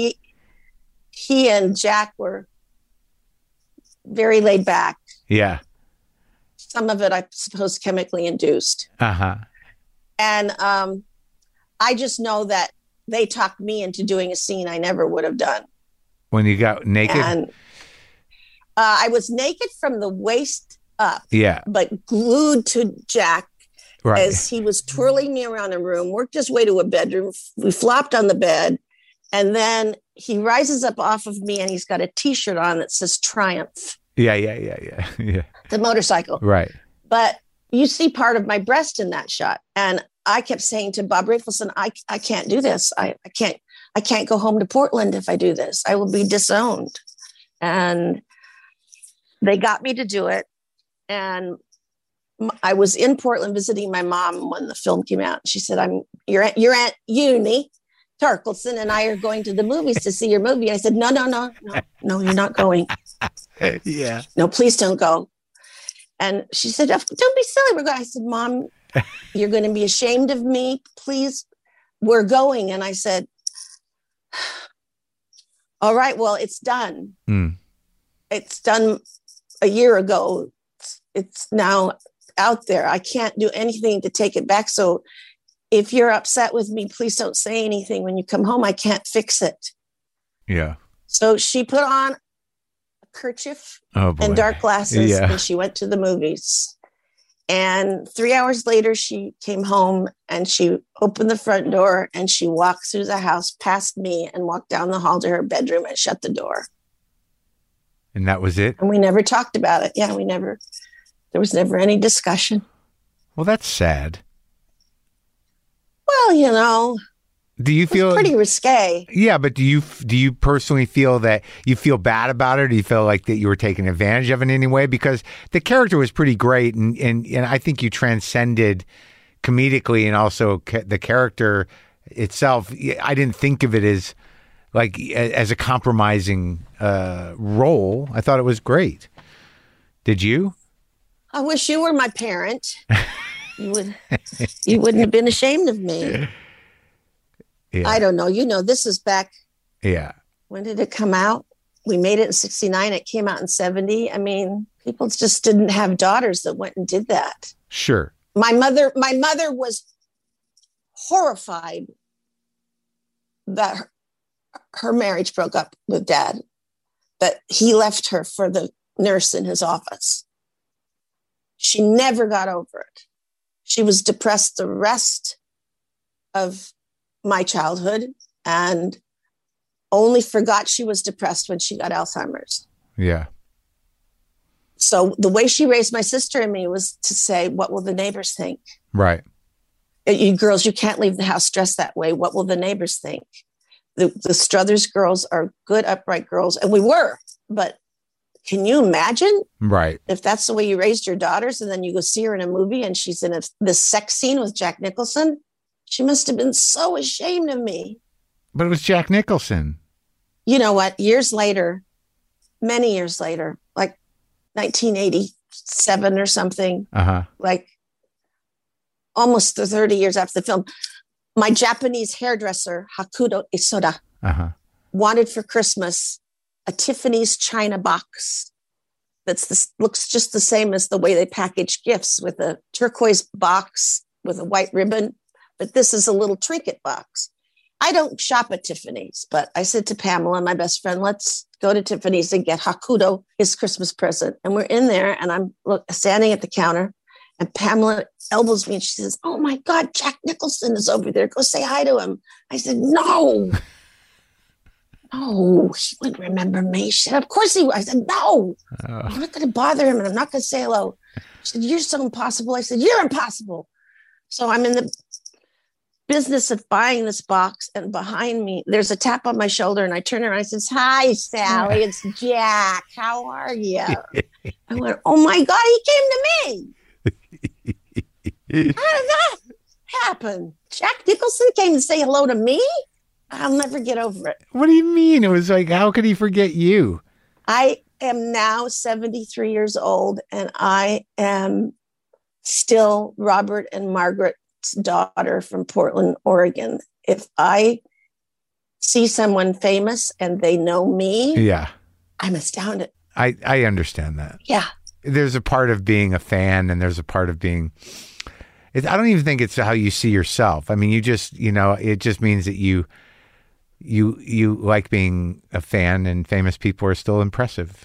He and Jack were very laid back. Yeah. Some of it, I suppose, chemically induced. Uh-huh. And I just know that they talked me into doing a scene I never would have done. When you got naked? And I was naked from the waist up. Yeah. But glued to Jack. Right. As he was twirling me around the room, worked his way to a bedroom. We flopped on the bed. And then he rises up off of me and he's got a T-shirt on that says Triumph. Yeah. The motorcycle. Right. But you see part of my breast in that shot. And I kept saying to Bob Rafelson, I can't do this. I can't go home to Portland if I do this. I will be disowned. And they got me to do it. And I was in Portland visiting my mom when the film came out. She said, your Aunt Uni Tarkelson and I are going to the movies to see your movie. I said, no, you're not going. Yeah. No, please don't go. And she said, don't be silly. We're going. I said, Mom, you're going to be ashamed of me. Please, we're going. And I said, all right, well, it's done. Mm. It's done a year ago. It's now out there. I can't do anything to take it back. So if you're upset with me, please don't say anything when you come home. I can't fix it. Yeah. So she put on a kerchief and dark glasses, and she went to the movies. And 3 hours later, she came home and she opened the front door and she walked through the house past me and walked down the hall to her bedroom and shut the door. And that was it? And we never talked about it. Yeah, there was never any discussion. Well, that's sad. Well, do you feel pretty risque? Yeah, but do you personally feel that you feel bad about it? Or do you feel like that you were taking advantage of it in any way? Because the character was pretty great, and I think you transcended comedically, and also the character itself. I didn't think of it as a compromising role. I thought it was great. Did you? I wish you were my parent. You wouldn't have been ashamed of me. Yeah. I don't know. This is back. Yeah. When did it come out? We made it in 69. It came out in 70. I mean, people just didn't have daughters that went and did that. Sure. My mother was horrified that her marriage broke up with Dad, that he left her for the nurse in his office. She never got over it. She was depressed the rest of my childhood and only forgot she was depressed when she got Alzheimer's. Yeah. So the way she raised my sister and me was to say, what will the neighbors think? Right. You girls, you can't leave the house dressed that way. What will the neighbors think? The Struthers girls are good, upright girls. And we were, but can you imagine? Right. If that's the way you raised your daughters and then you go see her in a movie and she's in this sex scene with Jack Nicholson, she must have been so ashamed of me. But it was Jack Nicholson. You know what? Years later, many years later, like 1987 or something, like almost 30 years after the film, my Japanese hairdresser, Hakudo Isoda, wanted for Christmas a Tiffany's china box looks just the same as the way they package gifts, with a turquoise box with a white ribbon. But this is a little trinket box. I don't shop at Tiffany's, but I said to Pamela, my best friend, let's go to Tiffany's and get Hakudo his Christmas present. And we're in there and I'm standing at the counter and Pamela elbows me and she says, oh my God, Jack Nicholson is over there. Go say hi to him. I said, no, he wouldn't remember me. She said, of course he would. I said, no, I'm not going to bother him and I'm not going to say hello. She said, you're so impossible. I said, you're impossible. So I'm in the business of buying this box, and behind me there's a tap on my shoulder, and I turn around and I says, hi Sally, it's Jack, how are you? I went, oh my God, he came to me. How did that happen? Jack Nicholson came to say hello to me? I'll never get over it. What do you mean? It was like, how could he forget you? I am now 73 years old and I am still Robert and Margaret's daughter from Portland, Oregon. If I see someone famous and they know me, yeah, I'm astounded. I understand that. Yeah. There's a part of being a fan and there's a part of being, I don't even think it's how you see yourself. I mean, you just, it just means that you like being a fan, and famous people are still impressive.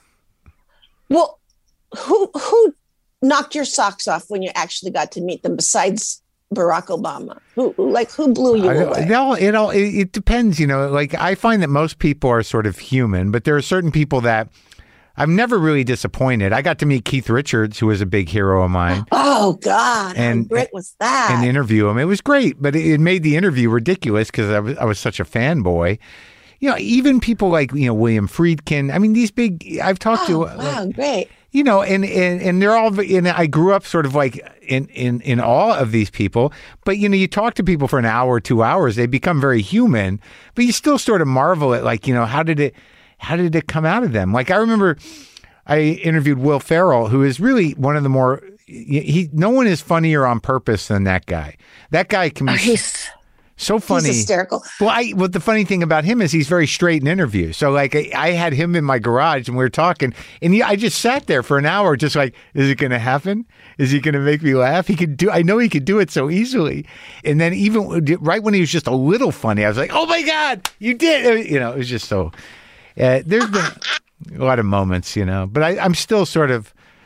Well, who knocked your socks off when you actually got to meet them besides Barack Obama? Who blew you away? It depends, like I find that most people are sort of human, but there are certain people that I'm never really disappointed. I got to meet Keith Richards, who was a big hero of mine. Oh God. And how great was that? And interview him. It was great, but it made the interview ridiculous because I was such a fanboy. Even people like, William Friedkin. I mean, these big, I've talked to. Wow, great. And they're all, and I grew up sort of like in awe of these people. But, you talk to people for an hour, 2 hours, they become very human, but you still sort of marvel at like, how did it come out of them? Like, I remember I interviewed Will Ferrell, who is really one of the more, no one is funnier on purpose than that guy. That guy can be so funny. He's hysterical. Well, the funny thing about him is he's very straight in interviews. So like I had him in my garage and we were talking, and I just sat there for an hour just like, is it going to happen? Is he going to make me laugh? I know he could do it so easily. And then even right when he was just a little funny, I was like, oh my God, you did. It was just so, there's been a lot of moments, but I'm still sort of,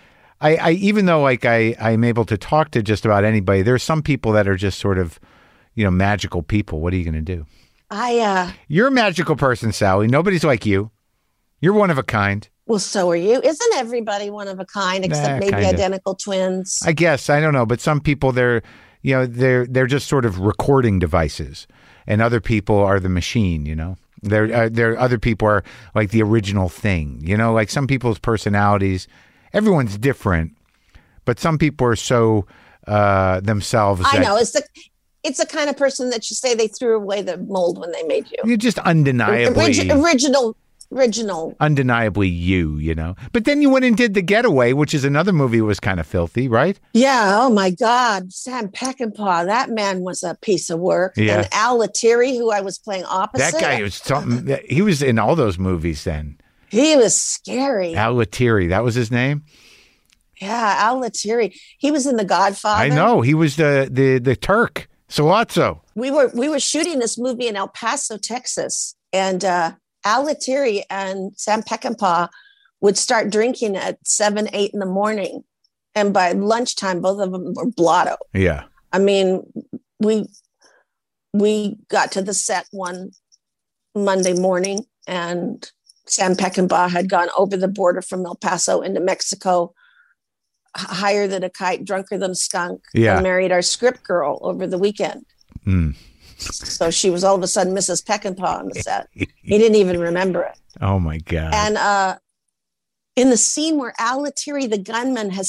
I even though like I'm able to talk to just about anybody, there's some people that are just sort of, magical people. What are you going to do? You're a magical person, Sally. Nobody's like you. You're one of a kind. Well, so are you. Isn't everybody one of a kind except maybe kinda. identical twins? I guess. I don't know. But some people, they're just sort of recording devices, and other people are the machine, They're other people are like the original thing, like some people's personalities. Everyone's different, but some people are so themselves. I know. It's the kind of person that you say they threw away the mold when they made you. You're just undeniably original. Undeniably you. But then you went and did The Getaway, which is another movie that was kind of filthy, right? Yeah. Oh my God. Sam Peckinpah. That man was a piece of work. Yeah. And Al Lettieri, who I was playing opposite. That guy was something. He was in all those movies then. He was scary. Al Lettieri. That was his name? Yeah. Al Lettieri. He was in The Godfather. I know. He was the Turk. Sollozzo. We were shooting this movie in El Paso, Texas. And, Al Lettieri and Sam Peckinpah would start drinking at 7, 8 in the morning. And by lunchtime, both of them were blotto. Yeah. I mean, we got to the set one Monday morning and Sam Peckinpah had gone over the border from El Paso into Mexico, higher than a kite, drunker than a skunk, and married our script girl over the weekend. Mm. So she was all of a sudden Mrs. Peckinpah on the set. He didn't even remember it. Oh my God. And in the scene where Al Lettieri, the gunman, has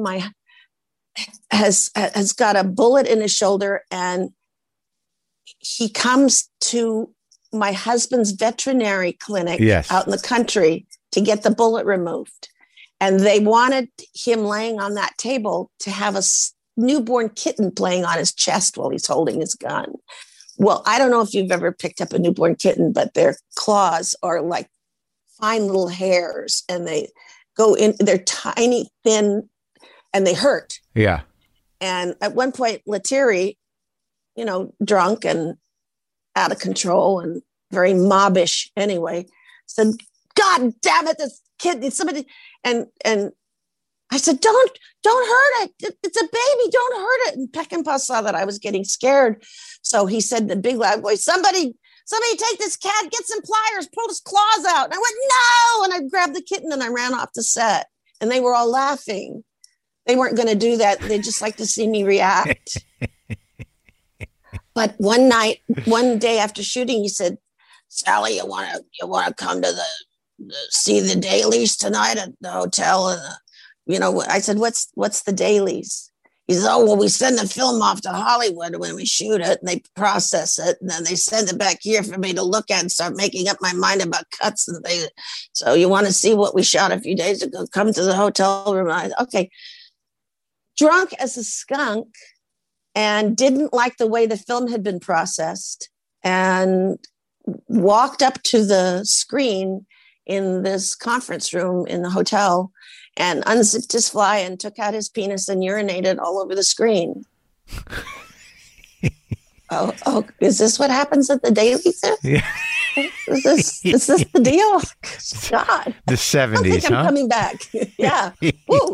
got a bullet in his shoulder, and he comes to my husband's veterinary clinic out in the country to get the bullet removed. And they wanted him laying on that table to have a newborn kitten playing on his chest while he's holding his gun. Well, I don't know if you've ever picked up a newborn kitten, but their claws are like fine little hairs, and they go in, they're tiny, thin, and they hurt. Yeah. And at one point, Lettieri, drunk and out of control and very mobbish anyway, said, "God damn it, this kid needs somebody." And I said, don't hurt it. It's a baby. Don't hurt it. And Peckinpah saw that I was getting scared. So he said in the big loud voice, somebody take this cat, get some pliers, pull his claws out. And I went, no. And I grabbed the kitten and I ran off the set. And they were all laughing. They weren't going to do that. They just like to see me react. But one day after shooting, he said, "Sally, you want to come to see the dailies tonight at the hotel?" And I said, what's the dailies? He said, "Oh, well, we send the film off to Hollywood when we shoot it, and they process it, and then they send it back here for me to look at and start making up my mind about cuts and things. So you want to see what we shot a few days ago? Come to the hotel room." Okay. Drunk as a skunk, and didn't like the way the film had been processed, and walked up to the screen in this conference room in the hotel and unzipped his fly and took out his penis and urinated all over the screen. Oh, is this what happens at the dailies? Yeah. Is this the deal? God. The 70s, I think I'm coming back. Yeah. Woo.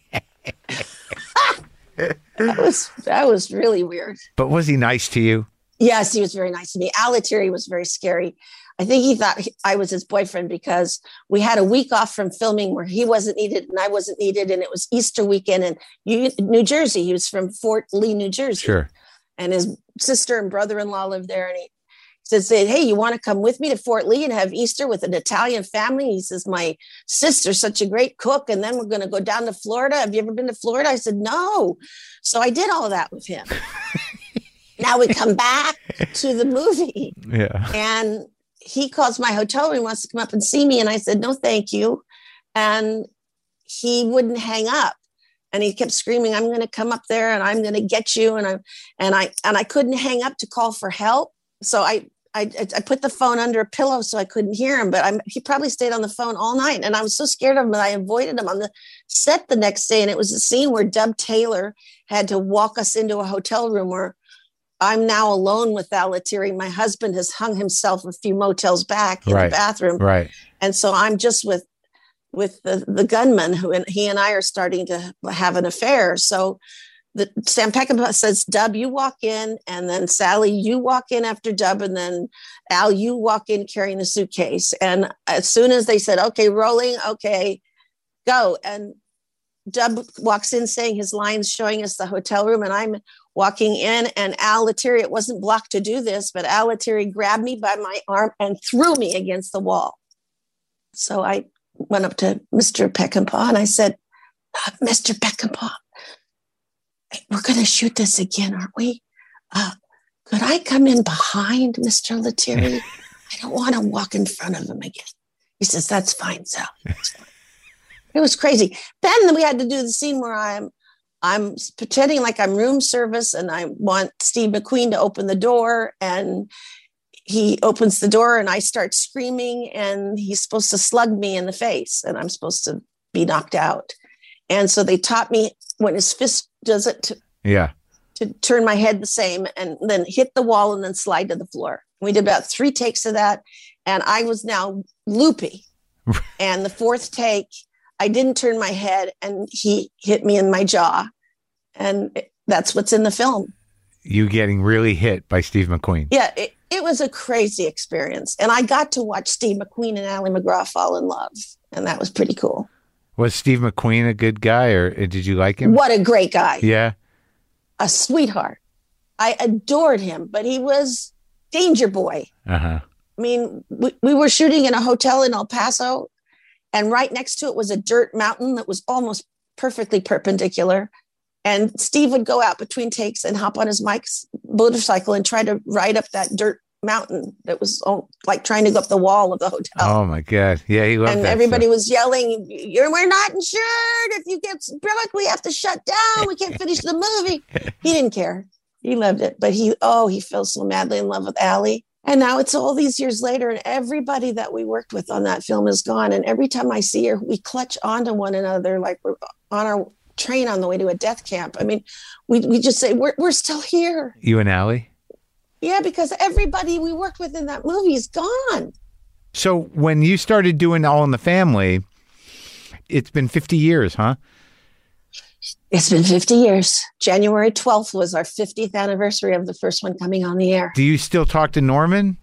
That was really weird. But was he nice to you? Yes, he was very nice to me. Al Lettieri was very scary. I think he thought I was his boyfriend because we had a week off from filming where he wasn't needed and I wasn't needed. And it was Easter weekend in New Jersey. He was from Fort Lee, New Jersey. Sure. And his sister and brother-in-law lived there. And he said, "Hey, you want to come with me to Fort Lee and have Easter with an Italian family?" He says, "My sister's such a great cook. And then we're going to go down to Florida. Have you ever been to Florida?" I said, "No." So I did all of that with him. Now we come back to the movie. Yeah. And he calls my hotel room, wants to come up and see me. And I said, "No, thank you." And he wouldn't hang up. And he kept screaming, "I'm going to come up there and I'm going to get you." And I couldn't hang up to call for help. So I put the phone under a pillow so I couldn't hear him, but he probably stayed on the phone all night. And I was so scared of him that I avoided him on the set the next day. And it was a scene where Dub Taylor had to walk us into a hotel room where I'm now alone with Al Lettieri. My husband has hung himself a few motels back in the bathroom. Right. And so I'm just with with the gunman who, and he and I are starting to have an affair. So Sam Peckinpah says, Dub, you walk in, and then Sally, you walk in after Dub, and then Al, you walk in carrying the suitcase. And as soon as they said, okay, rolling, okay, go. And Dub walks in saying his lines, showing us the hotel room, and I'm walking in, and Al Lettieri, it wasn't blocked to do this, but Al Lettieri grabbed me by my arm and threw me against the wall. So I went up to Mr. Peckinpah and I said, Mr. Peckinpah, we're going to shoot this again, aren't we? Could I come in behind Mr. Lettieri? I don't want to walk in front of him again. He says, that's fine, Sal. That's fine. It was crazy. Then we had to do the scene where I'm pretending like I'm room service, and I want Steve McQueen to open the door, and he opens the door and I start screaming, and he's supposed to slug me in the face, and I'm supposed to be knocked out. And so they taught me when his fist does it to turn my head the same, and then hit the wall and then slide to the floor. We did about 3 takes of that, and I was now loopy. And the 4th take, I didn't turn my head, and he hit me in my jaw. And that's what's in the film. You getting really hit by Steve McQueen. Yeah, it was a crazy experience. And I got to watch Steve McQueen and Ali MacGraw fall in love. And that was pretty cool. Was Steve McQueen a good guy, or did you like him? What a great guy. Yeah. A sweetheart. I adored him, but he was danger boy. Uh-huh. I mean, we were shooting in a hotel in El Paso, and right next to it was a dirt mountain that was almost perfectly perpendicular. And Steve would go out between takes and hop on his motorcycle and try to ride up that dirt mountain that was like trying to go up the wall of the hotel. Oh my God. Yeah, he loved that. And everybody stuff. Was yelling, we're not insured. If you get broke, we have to shut down. We can't finish the movie. He didn't care. He loved it. But he fell so madly in love with Ali. And now it's all these years later, and everybody that we worked with on that film is gone. And every time I see her, we clutch onto one another like we're on our train on the way to a death camp. I mean, we just say, we're still here. You and Ali? Yeah, because everybody we worked with in that movie is gone. So when you started doing All in the Family, it's been 50 years, huh? It's been 50 years. January 12th was our 50th anniversary of the first one coming on the air. Do you still talk to Norman?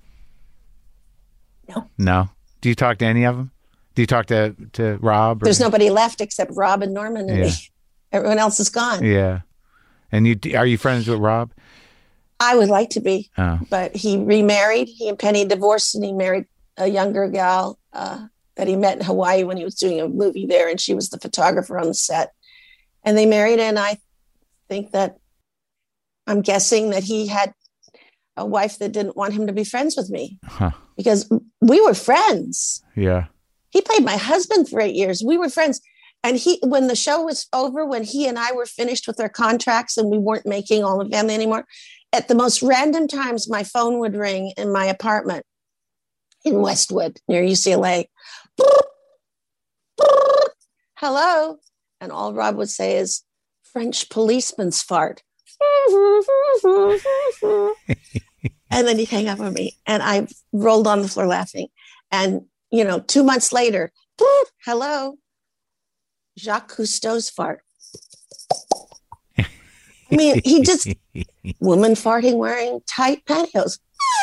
No. Do you talk to any of them? Do you talk to Rob? There's nobody left except Rob and Norman and me. Everyone else is gone. Yeah. And are you friends with Rob? I would like to be, but he remarried. He and Penny divorced, and he married a younger gal that he met in Hawaii when he was doing a movie there, and she was the photographer on the set. And they married, and I think that I'm guessing that he had a wife that didn't want him to be friends with me because we were friends. Yeah. He played my husband for 8 years. We were friends. And when the show was over, when he and I were finished with our contracts and we weren't making All in the Family anymore, at the most random times, my phone would ring in my apartment in Westwood near UCLA. Hello. And all Rob would say is, French policeman's fart. And then he'd hang up on me. And I rolled on the floor laughing. And, 2 months later, hello, Jacques Cousteau's fart. I mean, he just, woman farting wearing tight pantyhose.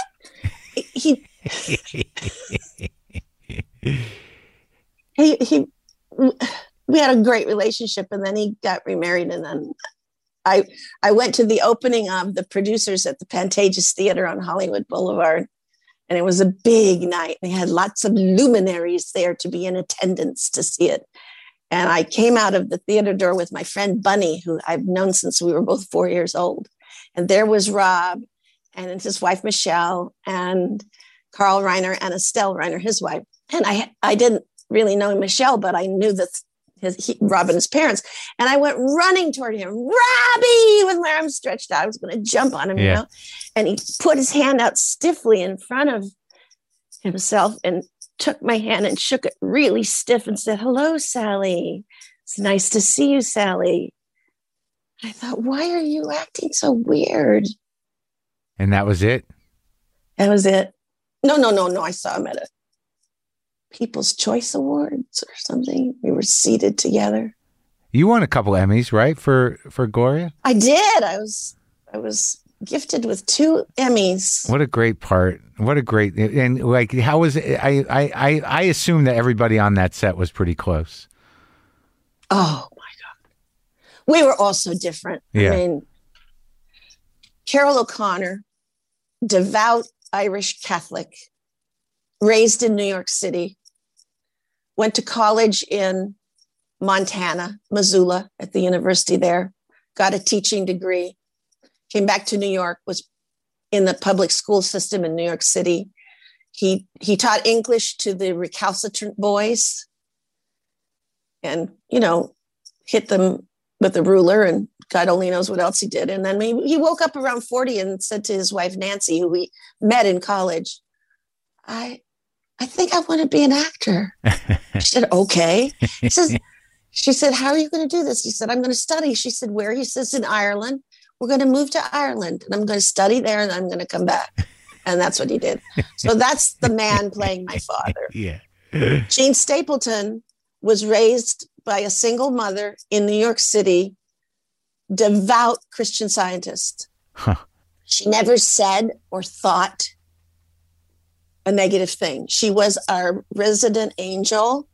We had a great relationship, and then he got remarried, and then I went to the opening of the producers at the Pantages Theater on Hollywood Boulevard, and it was a big night. They had lots of luminaries there to be in attendance to see it. And I came out of the theater door with my friend Bunny, who I've known since we were both 4 years old. And there was Rob and his wife, Michelle, and Carl Reiner and Estelle Reiner, his wife. And I didn't really know Michelle, but I knew that Rob and his parents. And I went running toward him, Robbie, with my arms stretched out. I was going to jump on him, And he put his hand out stiffly in front of himself and took my hand and shook it really stiff and said, hello, Sally. It's nice to see you, Sally. I thought, why are you acting so weird? And that was it? That was it. No. I saw him at a People's Choice Awards or something. We were seated together. You won a couple Emmys, right, for Gloria? I did. I was gifted with 2 Emmys. What a great part! What a great, and like, how was it? I assume that everybody on that set was pretty close. Oh my God, we were all so different. Yeah. I mean, Carol O'Connor, devout Irish Catholic, raised in New York City, went to college in Montana, Missoula, at the university there, got a teaching degree, came back to New York, was in the public school system in New York City. He taught English to the recalcitrant boys and, hit them with a ruler, and God only knows what else he did. And then he woke up around 40 and said to his wife, Nancy, who we met in college, I think I want to be an actor. She said, okay. She said, how are you going to do this? He said, I'm going to study. She said, where? He says, in Ireland. We're going to move to Ireland and I'm going to study there and I'm going to come back. And that's what he did. So that's the man playing my father. Yeah. Jean Stapleton was raised by a single mother in New York City, devout Christian Scientist. Huh. She never said or thought a negative thing. She was our resident angel.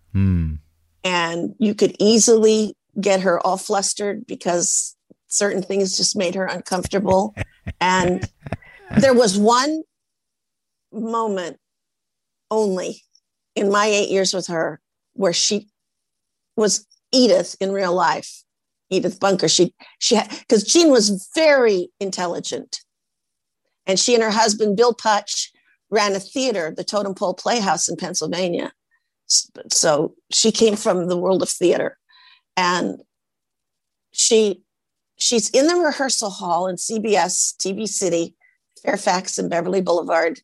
And you could easily get her all flustered because certain things just made her uncomfortable. And there was one moment only in my 8 years with her where she was Edith in real life, Edith Bunker. She had, because Jean was very intelligent. And she and her husband, Bill Putch, ran a theater, the Totem Pole Playhouse in Pennsylvania. So she came from the world of theater, and she's in the rehearsal hall in CBS TV City, Fairfax and Beverly Boulevard.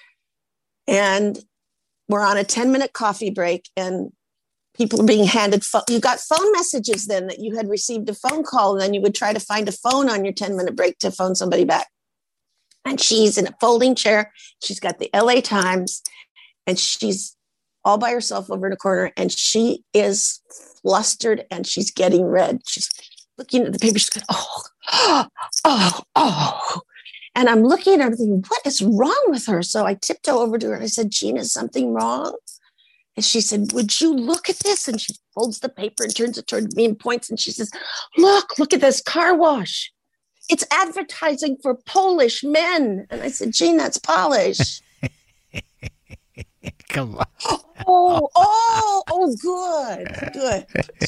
And we're on a 10-minute coffee break and people are being handed you got phone messages then that you had received a phone call, and then you would try to find a phone on your 10-minute break to phone somebody back. And she's in a folding chair. She's got the LA Times and she's all by herself over in a corner, and she is flustered and she's getting red. She's looking at the paper. She's going, oh. And I'm looking at her thinking, what is wrong with her? So I tiptoe over to her and I said, Jean, is something wrong? And she said, would you look at this? And she folds the paper and turns it toward me and points. And she says, look at this car wash. It's advertising for Polish men. And I said, Jean, that's Polish. Come on. Good.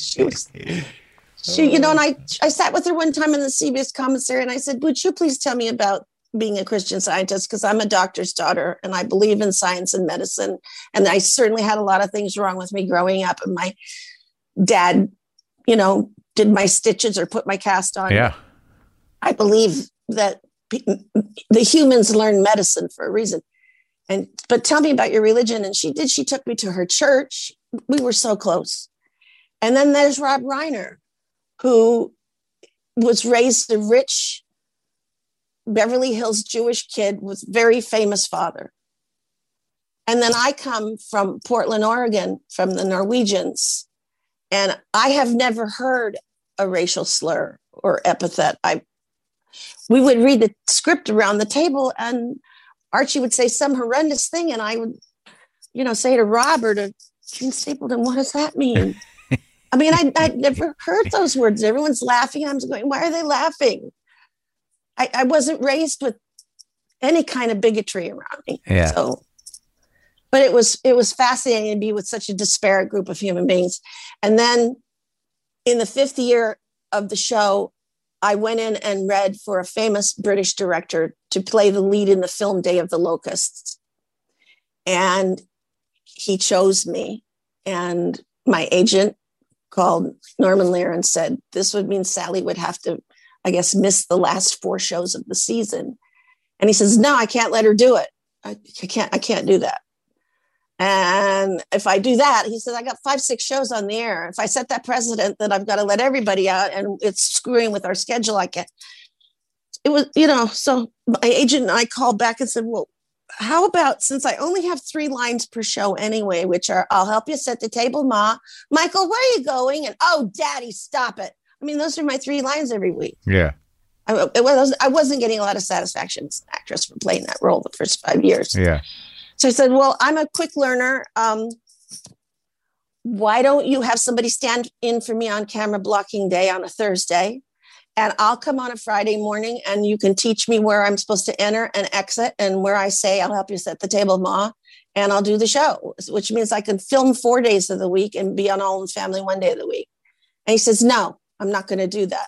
And I sat with her one time in the CBS commissary and I said, would you please tell me about being a Christian Scientist? Because I'm a doctor's daughter and I believe in science and medicine. And I certainly had a lot of things wrong with me growing up. And my dad, did my stitches or put my cast on. Yeah. I believe that the humans learn medicine for a reason. But tell me about your religion. And she did. She took me to her church. We were so close. And then there's Rob Reiner, who was raised a rich Beverly Hills Jewish kid with very famous father. And then I come from Portland, Oregon, from the Norwegians. And I have never heard a racial slur or epithet. We would read the script around the table and Archie would say some horrendous thing, and I would, say to Rob or to Jean Stapleton, what does that mean? I mean, I'd never heard those words. Everyone's laughing. I'm going, why are they laughing? I wasn't raised with any kind of bigotry around me. Yeah. But it was fascinating to be with such a disparate group of human beings. And then in the 5th year of the show, I went in and read for a famous British director to play the lead in the film Day of the Locusts. And he chose me. And my agent called Norman Lear and said, this would mean Sally would have to, I guess, miss the last 4 shows of the season. And he says, no, I can't let her do it. I can't do that. And if I do that, he says, I got 5-6 shows on the air. If I set that precedent that I've got to let everybody out and it's screwing with our schedule, I can't. It was, so my agent and I called back and said, well, how about, since I only have 3 lines per show anyway, which are, I'll help you set the table, Ma. Michael, where are you going? And, oh, Daddy, stop it. I mean, those are my 3 lines every week. Yeah. I wasn't getting a lot of satisfaction as an actress for playing that role the first 5 years. Yeah. So I said, well, I'm a quick learner. Why don't you have somebody stand in for me on camera blocking day on a Thursday? And I'll come on a Friday morning and you can teach me where I'm supposed to enter and exit and where I say, I'll help you set the table, Ma, and I'll do the show, which means I can film 4 days of the week and be on All in the Family 1 day of the week. And he says, no, I'm not going to do that.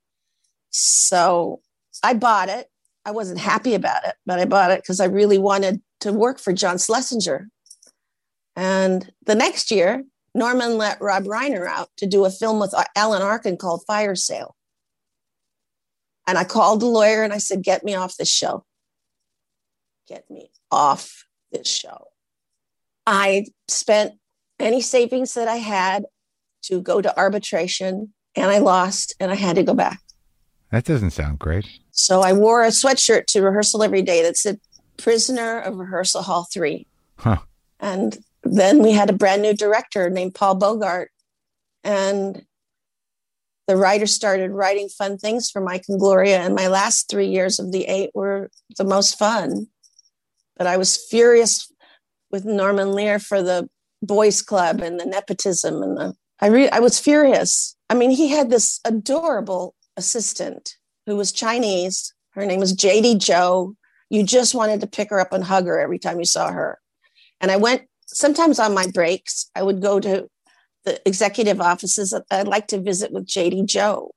So I bought it. I wasn't happy about it, but I bought it because I really wanted to work for John Schlesinger. And the next year, Norman let Rob Reiner out to do a film with Alan Arkin called Fire Sale. And I called the lawyer and I said, get me off this show. Get me off this show. I spent any savings that I had to go to arbitration and I lost and I had to go back. That doesn't sound great. So I wore a sweatshirt to rehearsal every day that said Prisoner of Rehearsal Hall 3. Huh. And then we had a brand new director named Paul Bogart. And the writers started writing fun things for Mike and Gloria. And my last 3 years of the 8 were the most fun. But I was furious with Norman Lear for the boys club and the nepotism. And I was furious. I mean, he had this adorable assistant who was Chinese. Her name was JD Joe. You just wanted to pick her up and hug her every time you saw her. And I went, sometimes on my breaks, I would go to the executive offices. I'd like to visit with JD Joe.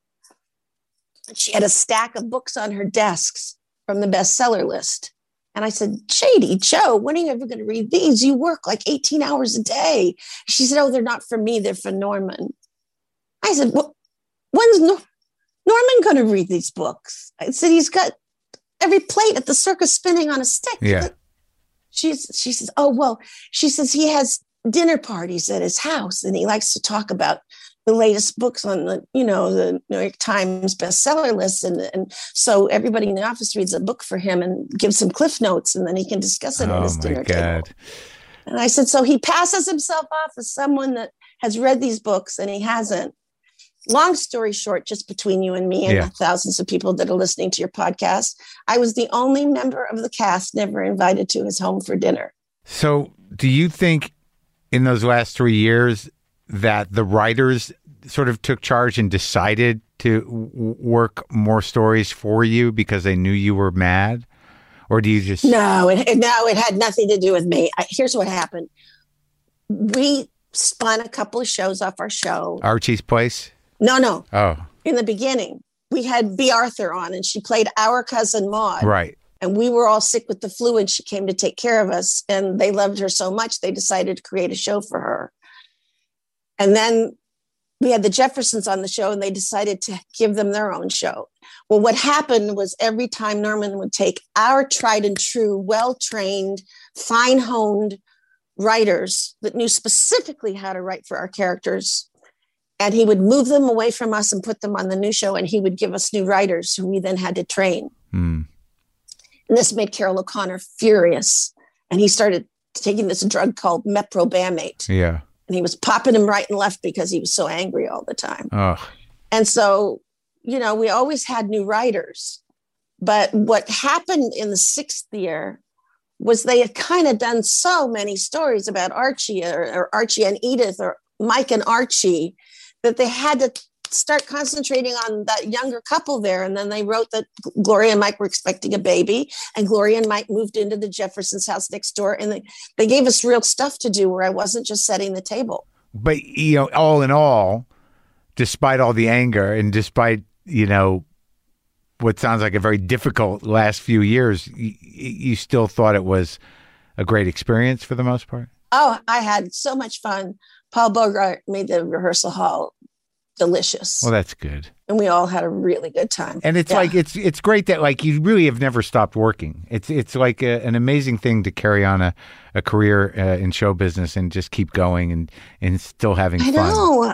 She had a stack of books on her desks from the bestseller list. And I said, JD Joe, when are you ever going to read these? You work like 18 hours a day. She said, oh, they're not for me. They're for Norman. I said, well, when's Norman going to read these books? I said, he's got every plate at the circus spinning on a stick. Yeah. She says, oh, well, she says he has dinner parties at his house and he likes to talk about the latest books on the New York Times bestseller list. And so everybody in the office reads a book for him and gives him cliff notes and then he can discuss it at his dinner table. And I said, so he passes himself off as someone that has read these books and he hasn't. Long story short, just between you and me and the thousands of people that are listening to your podcast, I was the only member of the cast never invited to his home for dinner. So do you think in those last 3 years that the writers sort of took charge and decided to work more stories for you because they knew you were mad? Or do you just... No, it had nothing to do with me. Here's what happened. We spun a couple of shows off our show. Archie's Place? No. Oh. In the beginning, we had B. Arthur on and she played our cousin Maud. Right. And we were all sick with the flu and she came to take care of us. And they loved her so much, they decided to create a show for her. And then we had the Jeffersons on the show and they decided to give them their own show. Well, what happened was every time Norman would take our tried and true, well-trained, fine-honed writers that knew specifically how to write for our characters, and he would move them away from us and put them on the new show. And he would give us new writers who we then had to train. And this made Carol O'Connor furious. And he started taking this drug called meprobamate. Yeah. And he was popping him right and left because he was so angry all the time. Oh. And so, we always had new writers. But what happened in the 6th year was they had kind of done so many stories about Archie or Archie and Edith or Mike and Archie that they had to start concentrating on that younger couple there. And then they wrote that Gloria and Mike were expecting a baby and Gloria and Mike moved into the Jeffersons' house next door. And they gave us real stuff to do where I wasn't just setting the table. But, all in all, despite all the anger and despite, what sounds like a very difficult last few years, you still thought it was a great experience for the most part? Oh, I had so much fun. Paul Bogart made the rehearsal hall delicious. Well, that's good. And we all had a really good time. And it's like, it's great that like you really have never stopped working. It's like an amazing thing to carry on a career in show business and just keep going and still having fun. I know.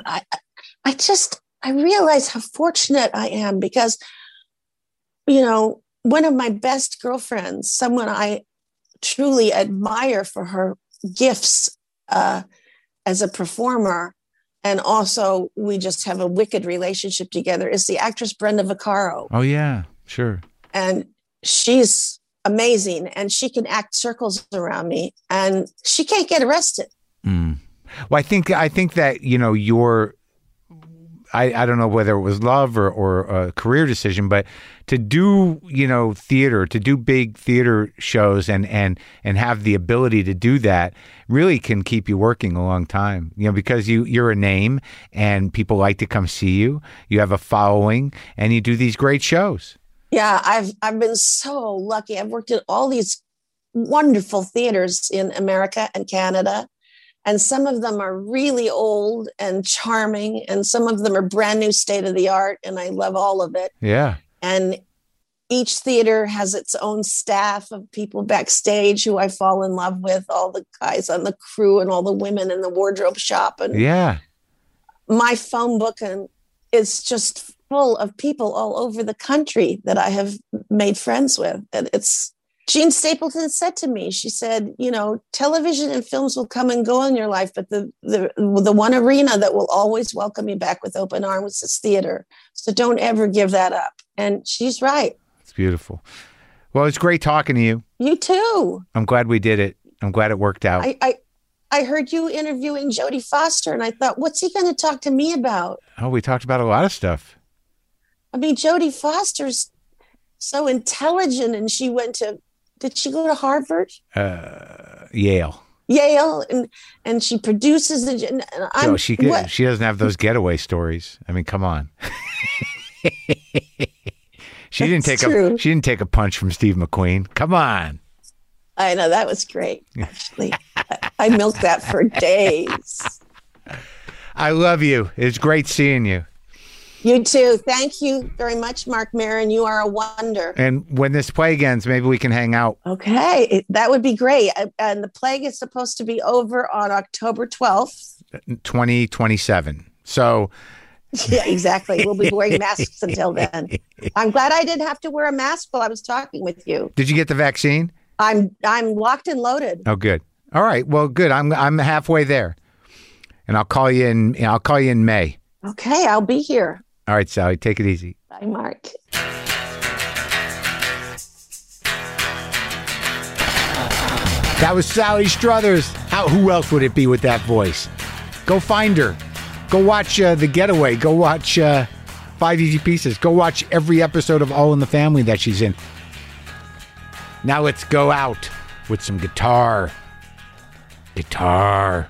I realize how fortunate I am because, one of my best girlfriends, someone I truly admire for her gifts as a performer, and also we just have a wicked relationship together, is the actress Brenda Vaccaro. Oh, yeah, sure. And she's amazing, and she can act circles around me, and she can't get arrested. Mm. Well, I think that, I don't know whether it was love or a career decision, but to do, theater, to do big theater shows and have the ability to do that really can keep you working a long time, because you're a name and people like to come see you. You have a following and you do these great shows. Yeah, I've been so lucky. I've worked at all these wonderful theaters in America and Canada. And some of them are really old and charming, and some of them are brand new, state of the art, and I love all of it. Yeah. And each theater has its own staff of people backstage who I fall in love with, all the guys on the crew and all the women in the wardrobe shop. And yeah, my phone book is just full of people all over the country that I have made friends with. And it's Jean Stapleton said to me, she said, television and films will come and go in your life, but the one arena that will always welcome you back with open arms is theater. So don't ever give that up. And she's right. It's beautiful. Well, it's great talking to you. You too. I'm glad we did it. I'm glad it worked out. I heard you interviewing Jodie Foster, and I thought, what's he going to talk to me about? Oh, we talked about a lot of stuff. I mean, Jodie Foster's so intelligent, and she went to, did she go to Harvard? Yale. Yale, and she produces it. And she doesn't have those getaway stories. I mean, come on. She didn't take a punch from Steve McQueen. Come on. I know, that was great. Actually, I milked that for days. I love you. It's great seeing you. You too. Thank you very much, Marc Maron. You are a wonder. And when this plague ends, maybe we can hang out. Okay. That would be great. And the plague is supposed to be over on October 12th. 2027. So... Yeah, exactly. We'll be wearing masks until then. I'm glad I didn't have to wear a mask while I was talking with you. Did you get the vaccine? I'm locked and loaded. Oh, good. All right. Well, good. I'm halfway there. And I'll call you in May. Okay, I'll be here. All right, Sally, take it easy. Bye, Mark. That was Sally Struthers. Who else would it be with that voice? Go find her. Go watch The Getaway. Go watch 5 Easy Pieces. Go watch every episode of All in the Family that she's in. Now let's go out with some guitar. Guitar.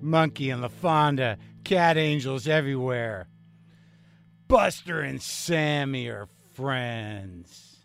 Monkey and LaFonda, cat angels everywhere. Buster and Sammy are friends.